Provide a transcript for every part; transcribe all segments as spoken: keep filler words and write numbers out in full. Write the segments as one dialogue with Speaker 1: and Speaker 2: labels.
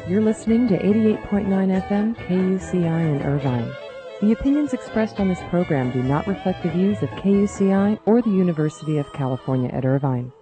Speaker 1: You're listening to eighty-eight point nine F M K U C I in Irvine. The opinions expressed on this program do not reflect the views of K U C I or the University of California at Irvine.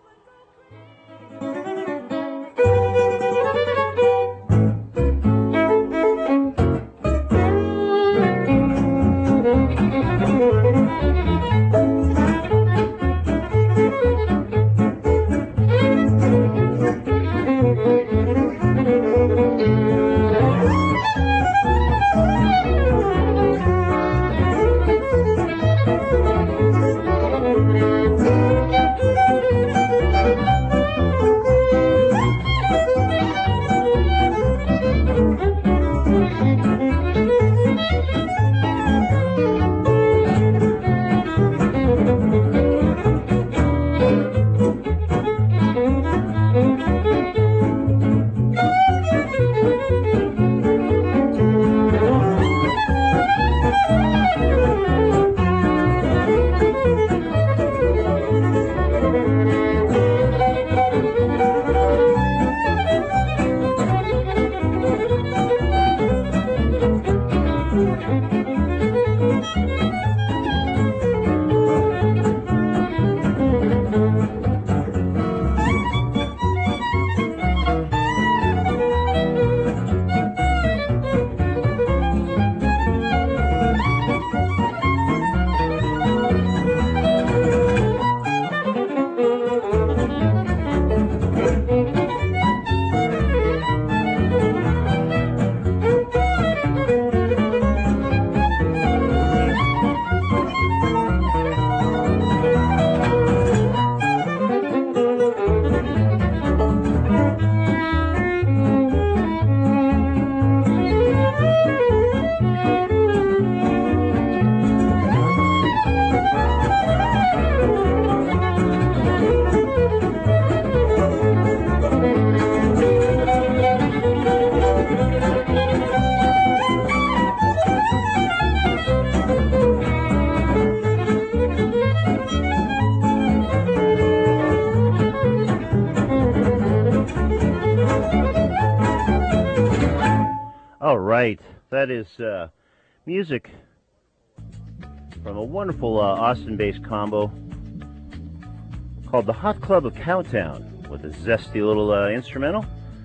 Speaker 2: That is uh, music from a wonderful uh, Austin-based combo called the Hot Club of Cowtown, with a zesty little uh, instrumental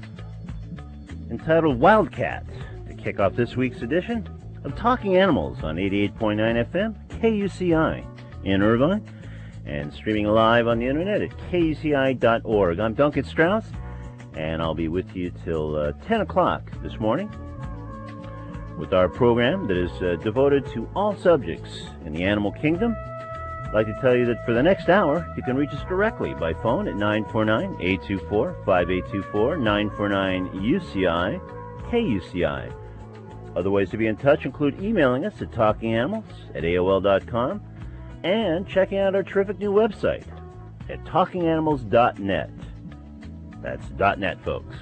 Speaker 2: entitled Wildcat, to kick off this week's edition of Talking Animals on eighty-eight point nine F M K U C I in Irvine, and streaming live on the internet at K U C I dot org. I'm Duncan Strauss, and I'll be with you till uh, ten o'clock this morning with our program that is uh, devoted to all subjects in the animal kingdom. I'd like to tell you that for the next hour, you can reach us directly by phone at nine four nine, eight two four, five eight two four, nine four nine U C I, K U C I. Other ways to be in touch include emailing us at talkinganimals at A O L dot com and checking out our terrific new website at talking animals dot net. That's .net, folks.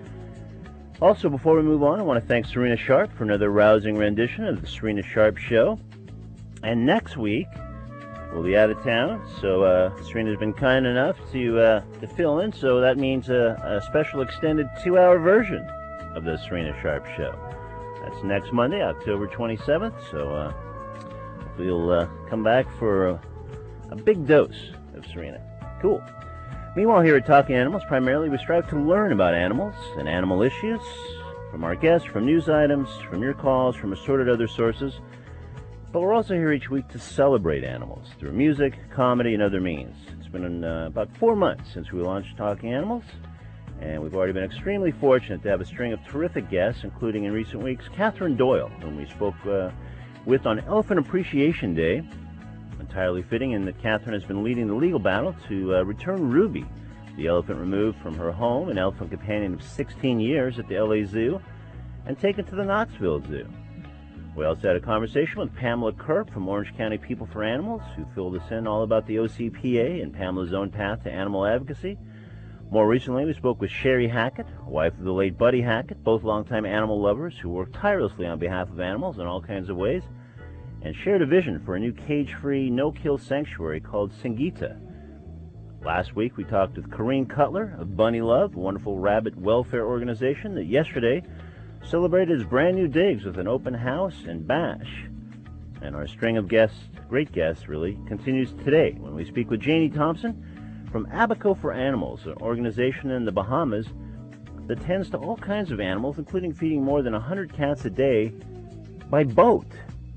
Speaker 2: Also, before we move on, I want to thank Serena Sharp for another rousing rendition of the Serena Sharp Show. And next week, we'll be out of town, so uh, Serena's been kind enough to uh, to fill in, so that means a, a special extended two-hour version of the Serena Sharp Show. That's next Monday, October twenty-seventh, so uh, we'll uh, come back for a, a big dose of Serena. Cool. Meanwhile, here at Talking Animals, primarily we strive to learn about animals and animal issues from our guests, from news items, from your calls, from assorted other sources. But we're also here each week to celebrate animals through music, comedy, and other means. It's been uh, about four months since we launched Talking Animals, and we've already been extremely fortunate to have a string of terrific guests, including in recent weeks Catherine Doyle, whom we spoke uh, with on Elephant Appreciation Day. Entirely fitting in that Catherine has been leading the legal battle to uh, return Ruby, the elephant removed from her home, an elephant companion of sixteen years at the L A Zoo, and taken to the Knoxville Zoo. We also had a conversation with Pamela Kerp from Orange County People for Animals, who filled us in all about the O C P A and Pamela's own path to animal advocacy. More recently, we spoke with Sherry Hackett, wife of the late Buddy Hackett, both longtime animal lovers who work tirelessly on behalf of animals in all kinds of ways, and shared a vision for a new cage-free, no-kill sanctuary called Singita. Last week we talked with Corrine Cutler of Bunny Love, a wonderful rabbit welfare organization that yesterday celebrated its brand new digs with an open house and bash. And our string of guests, great guests really, continues today when we speak with Janie Thompson from Abaco for Animals, an organization in the Bahamas that tends to all kinds of animals, including feeding more than one hundred cats a day by boat.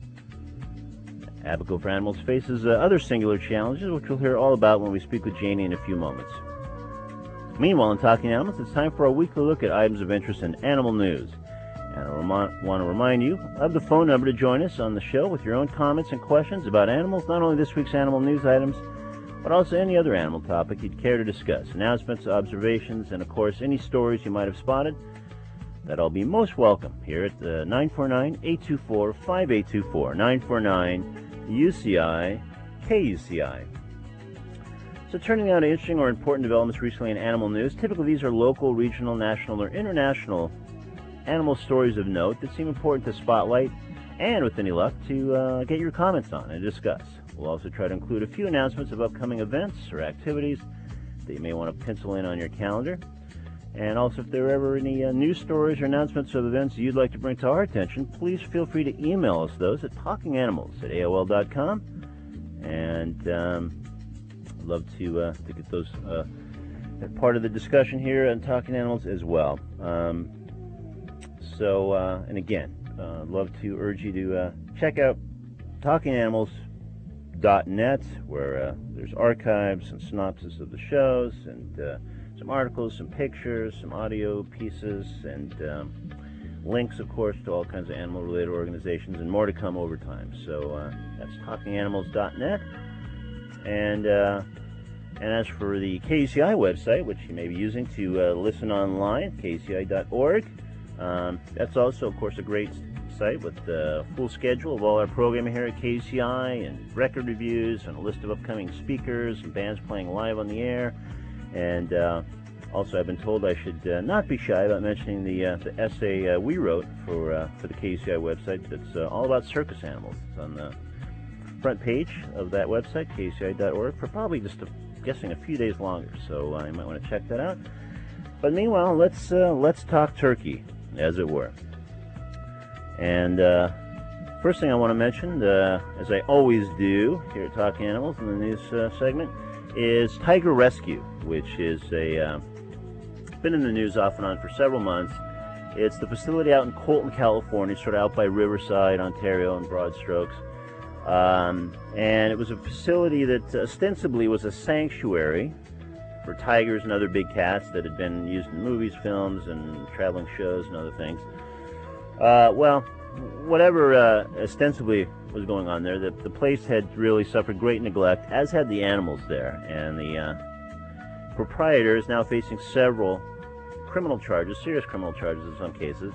Speaker 2: Abaco for Animals faces uh, other singular challenges, which we'll hear all about when we speak with Janie in a few moments. Meanwhile, in Talking Animals, it's time for our weekly look at items of interest in animal news. And I remi- want to remind you of the phone number to join us on the show with your own comments and questions about animals, not only this week's animal news items, but also any other animal topic you'd care to discuss. Announcements, observations, and of course any stories you might have spotted. That'll be most welcome here at uh, nine four nine, eight two four, five eight two four, nine four nine U C I, K U C I. So turning now to interesting or important developments recently in animal news, typically these are local, regional, national, or international animal stories of note that seem important to spotlight and, with any luck, to uh, get your comments on and discuss. We'll also try to include a few announcements of upcoming events or activities that you may want to pencil in on your calendar. And also, if there are ever any uh, news stories or announcements of events you'd like to bring to our attention, please feel free to email us those at talking animals at A O L dot com. And um, I'd love to, uh, to get those uh, part of the discussion here on Talking Animals as well. Um, so, uh, and again, uh, I'd love to urge you to uh, check out talking animals dot net, where uh, there's archives and synopsis of the shows, and uh, some articles, some pictures, some audio pieces, and um, links, of course, to all kinds of animal-related organizations, and more to come over time. So uh, that's talking animals dot net. And uh, and as for the K U C I website, which you may be using to uh, listen online, K U C I dot org, um, that's also, of course, a great site with the full schedule of all our programming here at K U C I, and record reviews, and a list of upcoming speakers and bands playing live on the air. And uh, also, I've been told I should uh, not be shy about mentioning the, uh, the essay uh, we wrote for uh, for the K U C I website that's uh, all about circus animals. It's on the front page of that website, K U C I dot org, for probably just, a, guessing, a few days longer. So uh, you might want to check that out. But meanwhile, let's uh, let's talk turkey, as it were. And uh, first thing I want to mention, uh, as I always do here at Talking Animals in the news uh, segment, is Tiger Rescue, which is a uh, been in the news off and on for several months. It's the facility out in Colton, California, sort of out by Riverside, Ontario, in broad strokes. Um, and it was a facility that ostensibly was a sanctuary for tigers and other big cats that had been used in movies, films, and traveling shows and other things. Uh, well, whatever uh, ostensibly was going on there, the, the place had really suffered great neglect, as had the animals there, and the uh, proprietor is now facing several criminal charges, serious criminal charges in some cases.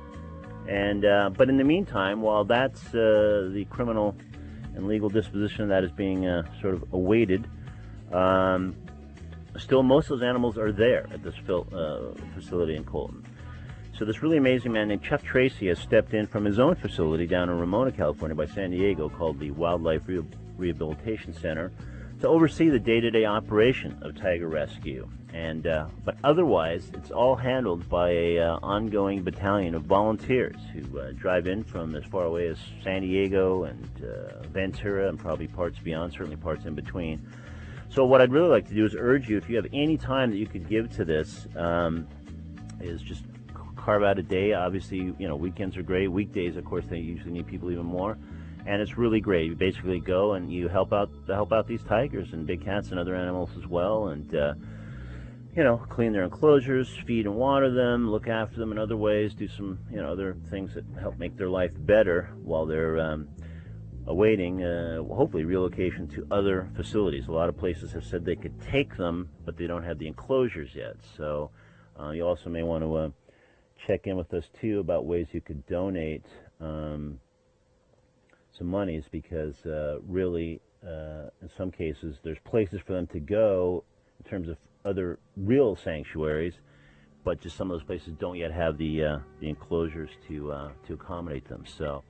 Speaker 2: And uh, but in the meantime, while that's uh, the criminal and legal disposition of that is being uh, sort of awaited, um, still most of those animals are there at this fil- uh, facility in Colton. So this really amazing man named Chuck Tracy has stepped in from his own facility down in Ramona, California by San Diego, called the Wildlife Re- Rehabilitation Center, to oversee the day-to-day operation of Tiger Rescue. And uh, but otherwise, it's all handled by a uh, ongoing battalion of volunteers who uh, drive in from as far away as San Diego and uh, Ventura and probably parts beyond, certainly parts in between. So what I'd really like to do is urge you, if you have any time that you could give to this, um, is just carve out a day. Obviously, you know, weekends are great. Weekdays, of course, they usually need people even more. And it's really great. You basically go and you help out help out these tigers and big cats and other animals as well, and uh, you know, clean their enclosures, feed and water them, look after them in other ways, do some, you know, other things that help make their life better while they're um, awaiting, uh, hopefully, relocation to other facilities. A lot of places have said they could take them, but they don't have the enclosures yet. So uh, you also may want to uh, check in with us too about ways you could donate um, some monies, because uh, really, uh, in some cases, there's places for them to go in terms of other real sanctuaries, but just some of those places don't yet have the uh, the enclosures to uh, to accommodate them. So,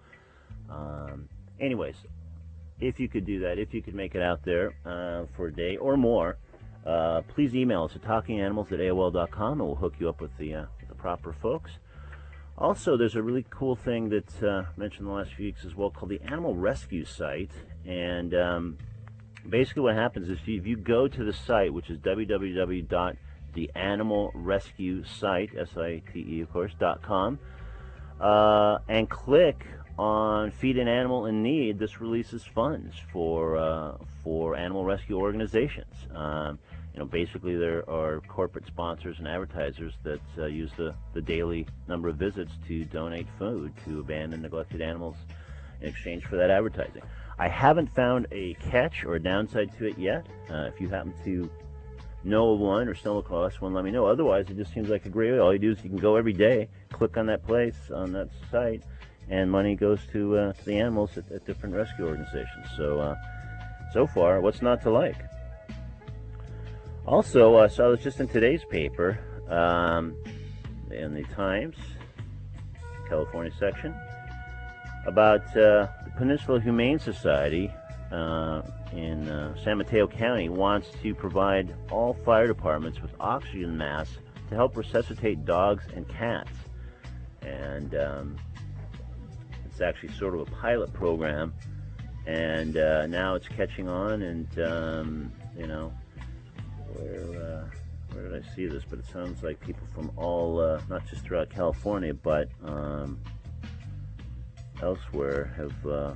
Speaker 2: um, anyways, if you could do that, if you could make it out there uh, for a day or more, uh, please email us at talking animals at A O L dot com, and we'll hook you up with the, uh, with the proper folks. Also, there's a really cool thing that uh, I mentioned in the last few weeks as well called the Animal Rescue Site. And um, basically what happens is if you go to the site, which is w w w dot the animal rescue site, S I T E of course, dot com, uh, and click on Feed an Animal in Need, this releases funds for, uh, for animal rescue organizations. Um, You know, basically there are corporate sponsors and advertisers that uh, use the, the daily number of visits to donate food to abandoned, neglected animals in exchange for that advertising. I haven't found a catch or a downside to it yet. Uh, if you happen to know of one or stumble across one, let me know. Otherwise, it just seems like a great way. All you do is you can go every day, click on that place, on that site, and money goes to, uh, to the animals at, at different rescue organizations. So, uh, so far, what's not to like? Also, I uh, saw this just in today's paper, um, in the Times, California section, about uh, the Peninsula Humane Society uh, in uh, San Mateo County wants to provide all fire departments with oxygen masks to help resuscitate dogs and cats. And um, it's actually sort of a pilot program, and uh, now it's catching on, and um, you know, Where, uh, where did I see this? But it sounds like people from all, uh, not just throughout California, but um, elsewhere have uh,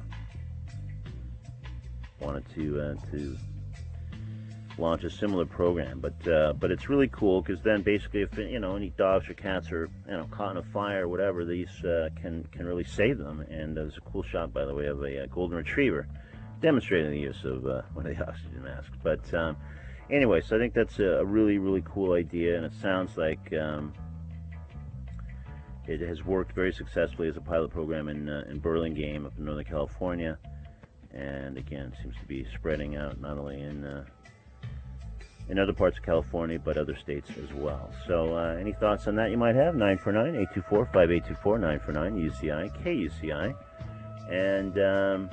Speaker 2: wanted to uh, to launch a similar program. But uh, but it's really cool because then basically, if you know any dogs or cats are you know caught in a fire or whatever, these uh, can can really save them. And there's a cool shot, by the way, of a, a golden retriever demonstrating the use of uh, one of the oxygen masks. But um, Anyway, so I think that's a really, really cool idea, and it sounds like um, it has worked very successfully as a pilot program in, uh, in Burlingame up in Northern California, and again, it seems to be spreading out not only in uh, in other parts of California, but other states as well. So uh, any thoughts on that you might have? nine four nine, eight two four, five eight two four, nine four nine, U C I, K U C I, and um,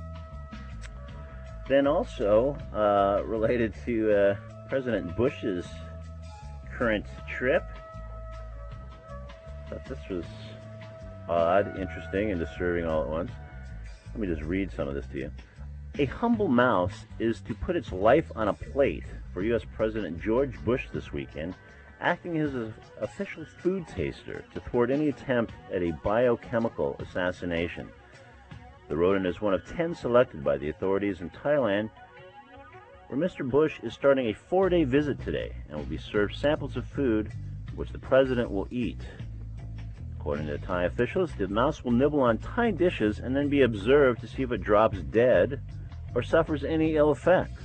Speaker 2: then also, uh, related to uh, President Bush's current trip, I thought this was odd, interesting, and disturbing all at once. Let me just read some of this to you. A humble mouse is to put its life on a plate for U S President George Bush this weekend, acting as an official food taster to thwart any attempt at a biochemical assassination. The rodent is one of ten selected by the authorities in Thailand, where Mister Bush is starting a four-day visit today and will be served samples of food which the president will eat. According to Thai officials, the mouse will nibble on Thai dishes and then be observed to see if it drops dead or suffers any ill effects.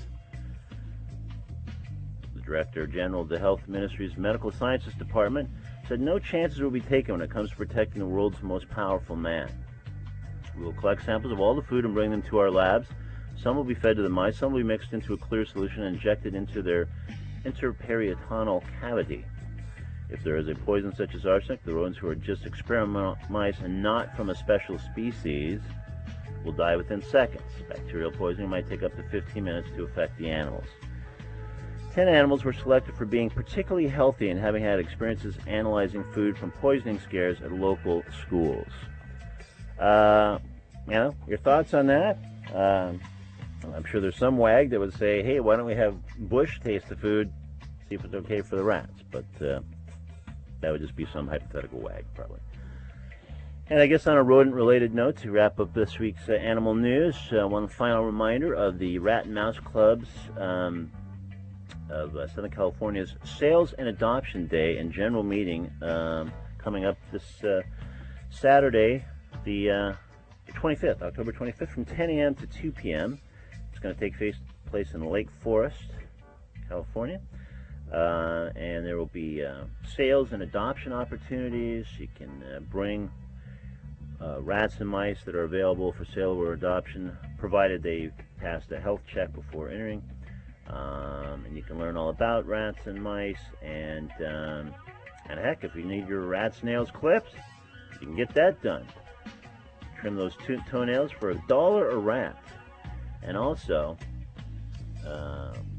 Speaker 2: The Director General of the Health Ministry's Medical Sciences Department said no chances will be taken when it comes to protecting the world's most powerful man. We will collect samples of all the food and bring them to our labs. Some will be fed to the mice, some will be mixed into a clear solution and injected into their interperitoneal cavity. If there is a poison such as arsenic, the rodents who are just experimental mice and not from a special species will die within seconds. Bacterial poisoning might take up to fifteen minutes to affect the animals. Ten animals were selected for being particularly healthy and having had experiences analyzing food from poisoning scares at local schools. Uh, you know, your thoughts on that? Um, I'm sure there's some wag that would say, hey, why don't we have Bush taste the food, see if it's okay for the rats? But uh, that would just be some hypothetical wag, probably. And I guess on a rodent-related note, to wrap up this week's uh, animal news, uh, one final reminder of the Rat and Mouse Clubs um, of uh, Southern California's Sales and Adoption Day and General Meeting um, coming up this uh, Saturday, the uh, twenty-fifth, October twenty-fifth, from ten a m to two p m It's going to take face, place in Lake Forest, California. Uh, and there will be uh, sales and adoption opportunities. You can uh, bring uh, rats and mice that are available for sale or adoption, provided they passed a health check before entering. Um, and you can learn all about rats and mice. And, um, and heck, if you need your rat's nails clipped, you can get that done. Trim those to toenails for a dollar a rat. And also, uh,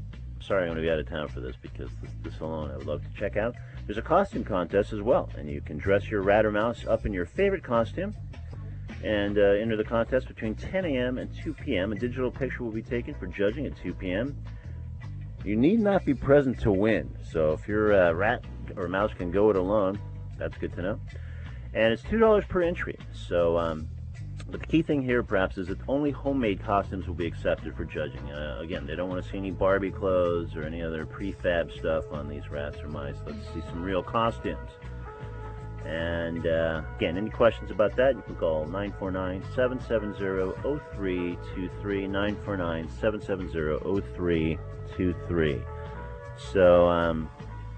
Speaker 2: sorry I'm going to be out of town for this, because this, this alone I would love to check out. There's a costume contest as well, and you can dress your rat or mouse up in your favorite costume and uh, enter the contest between ten A M and two P M A digital picture will be taken for judging at two P M You need not be present to win, so if your uh, rat or mouse can go it alone, that's good to know. And it's two dollars per entry, so um, but the key thing here perhaps is that only homemade costumes will be accepted for judging. Uh, again, they don't want to see any Barbie clothes or any other prefab stuff on these rats or mice. Let's see some real costumes. And uh, again, any questions about that, you can call nine four nine, seven seven zero, zero three two three, nine four nine, seven seven zero, zero three two three. So, um,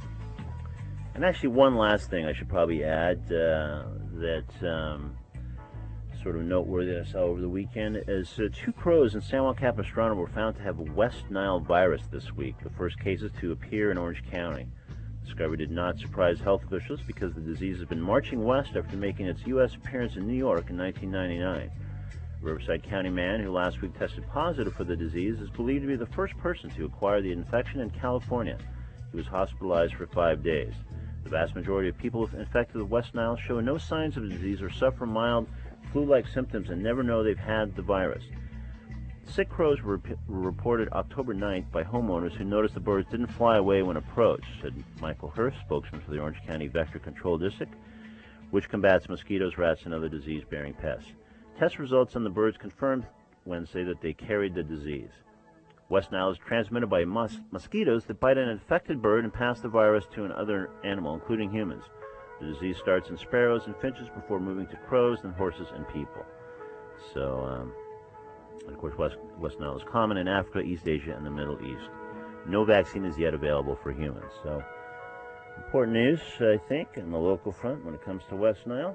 Speaker 2: and actually one last thing I should probably add uh, that um, sort of noteworthy that I saw over the weekend is uh, two crows in San Juan Capistrano were found to have West Nile virus this week, the first cases to appear in Orange County. The discovery did not surprise health officials because the disease has been marching west after making its U S appearance in New York in nineteen ninety-nine. A Riverside County man who last week tested positive for the disease is believed to be the first person to acquire the infection in California. He was hospitalized for five days. The vast majority of people infected with West Nile show no signs of the disease or suffer mild flu-like symptoms and never know they've had the virus. Sick crows were, were reported October ninth by homeowners who noticed the birds didn't fly away when approached, said Michael Hurst, spokesman for the Orange County Vector Control District, which combats mosquitoes, rats, and other disease-bearing pests. Test results on the birds confirmed Wednesday that they carried the disease. West Nile is transmitted by mos mosquitoes that bite an infected bird and pass the virus to another animal, including humans. The disease starts in sparrows and finches before moving to crows, then horses and people. So, um, of course, West, West Nile is common in Africa, East Asia, and the Middle East. No vaccine is yet available for humans. So, important news, I think, in the local front when it comes to West Nile.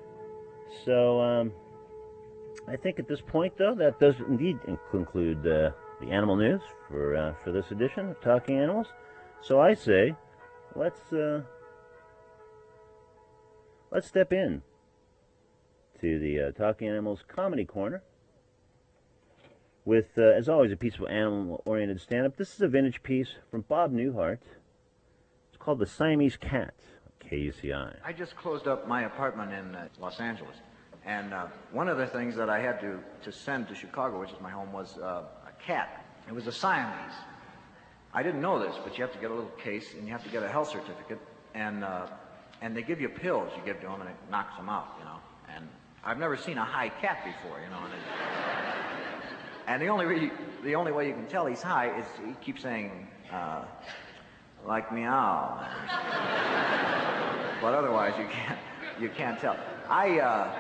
Speaker 2: So, um, I think at this point, though, that does indeed conclude uh, the animal news for uh, for this edition of Talking Animals. So I say, let's uh, let's step in to the uh, Talking Animals Comedy Corner with, uh, as always, a piece of animal-oriented stand-up. This is a vintage piece from Bob Newhart. It's called The Siamese Cat, K U C I.
Speaker 3: I just closed up my apartment in uh, Los Angeles, and uh, one of the things that I had to, to send to Chicago, which is my home, was uh, a cat. It was a Siamese. I didn't know this, but you have to get a little case, and you have to get a health certificate, and uh, and they give you pills you give to them, and it knocks them out, you know. And I've never seen a high cat before, you know. And, it, and the only re the only way you can tell he's high is he keeps saying, uh, like meow. But otherwise, you can't you can't tell. I uh,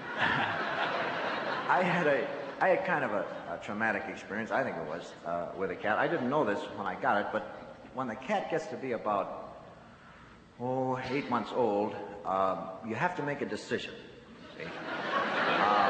Speaker 3: I had a I had kind of a, a traumatic experience, I think it was, uh, with a cat. I didn't know this when I got it, but when the cat gets to be about, oh, eight months old, uh, you have to make a decision. See? Uh,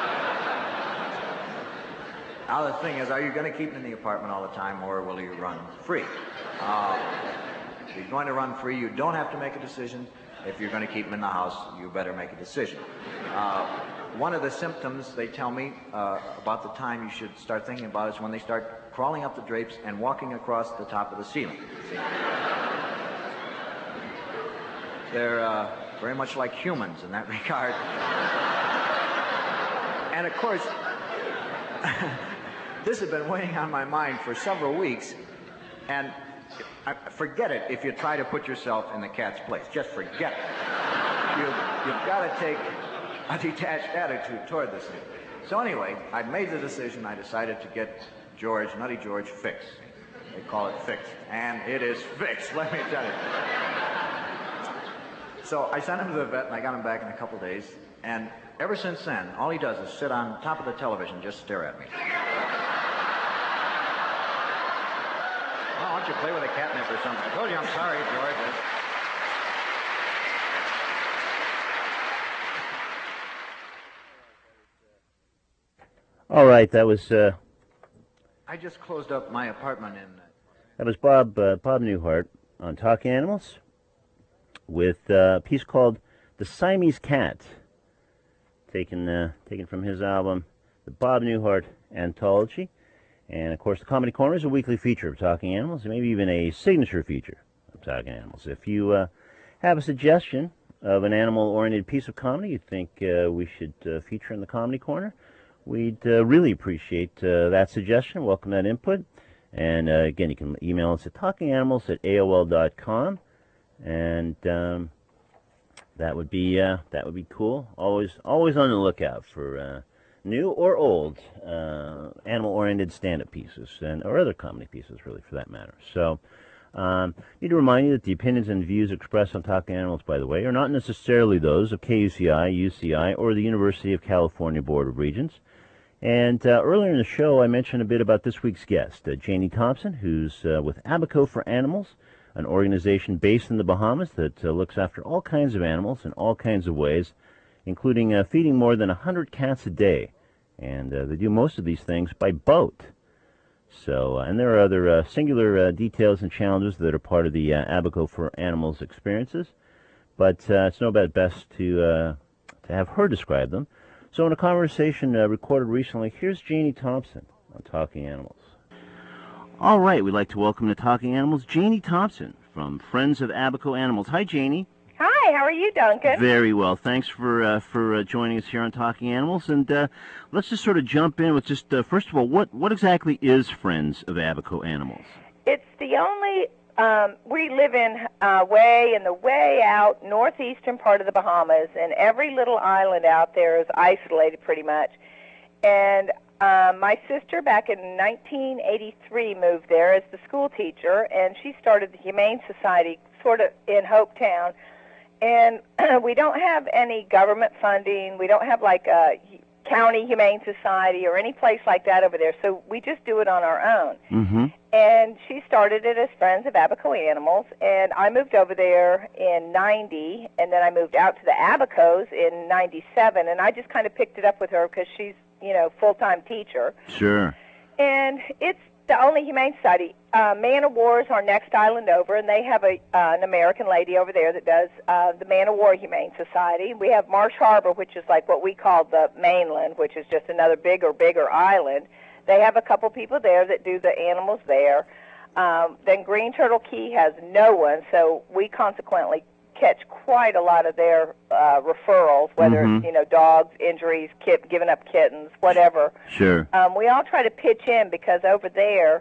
Speaker 3: now the thing is, are you going to keep him in the apartment all the time, or will you run free? Uh, if you're going to run free, you don't have to make a decision. If you're going to keep him in the house, you better make a decision. Uh, One of the symptoms, they tell me, uh, about the time you should start thinking about is when they start crawling up the drapes and walking across the top of the ceiling. See? They're uh, very much like humans in that regard. And of course, this has been weighing on my mind for several weeks, and I, forget it if you try to put yourself in the cat's place. Just forget it. You, you've got to take a detached attitude toward this thing. So anyway, I made the decision. I decided to get George, Nutty George, fixed. They call it fixed. And it is fixed, let me tell you. So I sent him to the vet, and I got him back in a couple days. And ever since then, all he does is sit on top of the television and just stare at me. Well, why don't you play with a catnip or something? I told you I'm sorry, George.
Speaker 2: All right, that was uh,
Speaker 3: I just closed up my apartment in. Uh...
Speaker 2: that was Bob uh, Bob Newhart on Talking Animals with uh, a piece called "The Siamese Cat," taken uh, taken from his album, the Bob Newhart Anthology. And, of course, the Comedy Corner is a weekly feature of Talking Animals, and maybe even a signature feature of Talking Animals. If you uh, have a suggestion of an animal-oriented piece of comedy you think uh, we should uh, feature in the Comedy Corner, we'd uh, really appreciate uh, that suggestion. Welcome that input. And, uh, again, you can email us at talkinganimals at A O L dot com. And um, that would be uh, that would be cool. Always, always on the lookout for uh, new or old uh, animal-oriented stand-up pieces, and or other comedy pieces, really, for that matter. So, um, need to remind you that the opinions and views expressed on Talking Animals, by the way, are not necessarily those of K U C I, U C I, or the University of California Board of Regents. And uh, earlier in the show, I mentioned a bit about this week's guest, uh, Janie Thompson, who's uh, with Abaco for Animals, an organization based in the Bahamas that uh, looks after all kinds of animals in all kinds of ways, including uh, feeding more than one hundred cats a day. And uh, they do most of these things by boat. So, uh, and there are other uh, singular uh, details and challenges that are part of the uh, Abaco for Animals experiences, but uh, it's no bet best to uh, to have her describe them. So in a conversation uh, recorded recently, here's Janie Thompson on Talking Animals. All right, we'd like to welcome to Talking Animals Janie Thompson from Friends of Abaco Animals. Hi, Janie.
Speaker 4: Hi, how are you, Duncan?
Speaker 2: Very well. Thanks for uh, for uh, joining us here on Talking Animals. And uh, let's just sort of jump in with just, uh, first of all, what, what exactly is Friends of Abaco Animals?
Speaker 4: It's the only, um, we live in uh, way in the way out northeastern part of the Bahamas, and every little island out there is isolated pretty much. And uh, my sister back in nineteen eighty-three moved there as the school teacher, and she started the Humane Society sort of in Hopetown. And we don't have any government funding. We don't have like a county humane society or any place like that over there. So we just do it on our own.
Speaker 2: Mm-hmm.
Speaker 4: And she started it as Friends of Abaco Animals. And I moved over there in ninety, and then I moved out to the Abacos in ninety-seven. And I just kind of picked it up with her because she's, you know, full-time teacher.
Speaker 2: Sure.
Speaker 4: And it's the only humane society. Uh, Man of War is our next island over, and they have a uh, an American lady over there that does uh, the Man of War Humane Society. We have Marsh Harbor, which is like what we call the mainland, which is just another bigger, bigger island. They have a couple people there that do the animals there. Um, then Green Turtle Key has no one, so we consequently catch quite a lot of their uh, referrals, whether
Speaker 2: mm-hmm.
Speaker 4: it's, you know, dogs, injuries, kit, giving up kittens, whatever.
Speaker 2: Sure.
Speaker 4: Um, we all try to pitch in because over there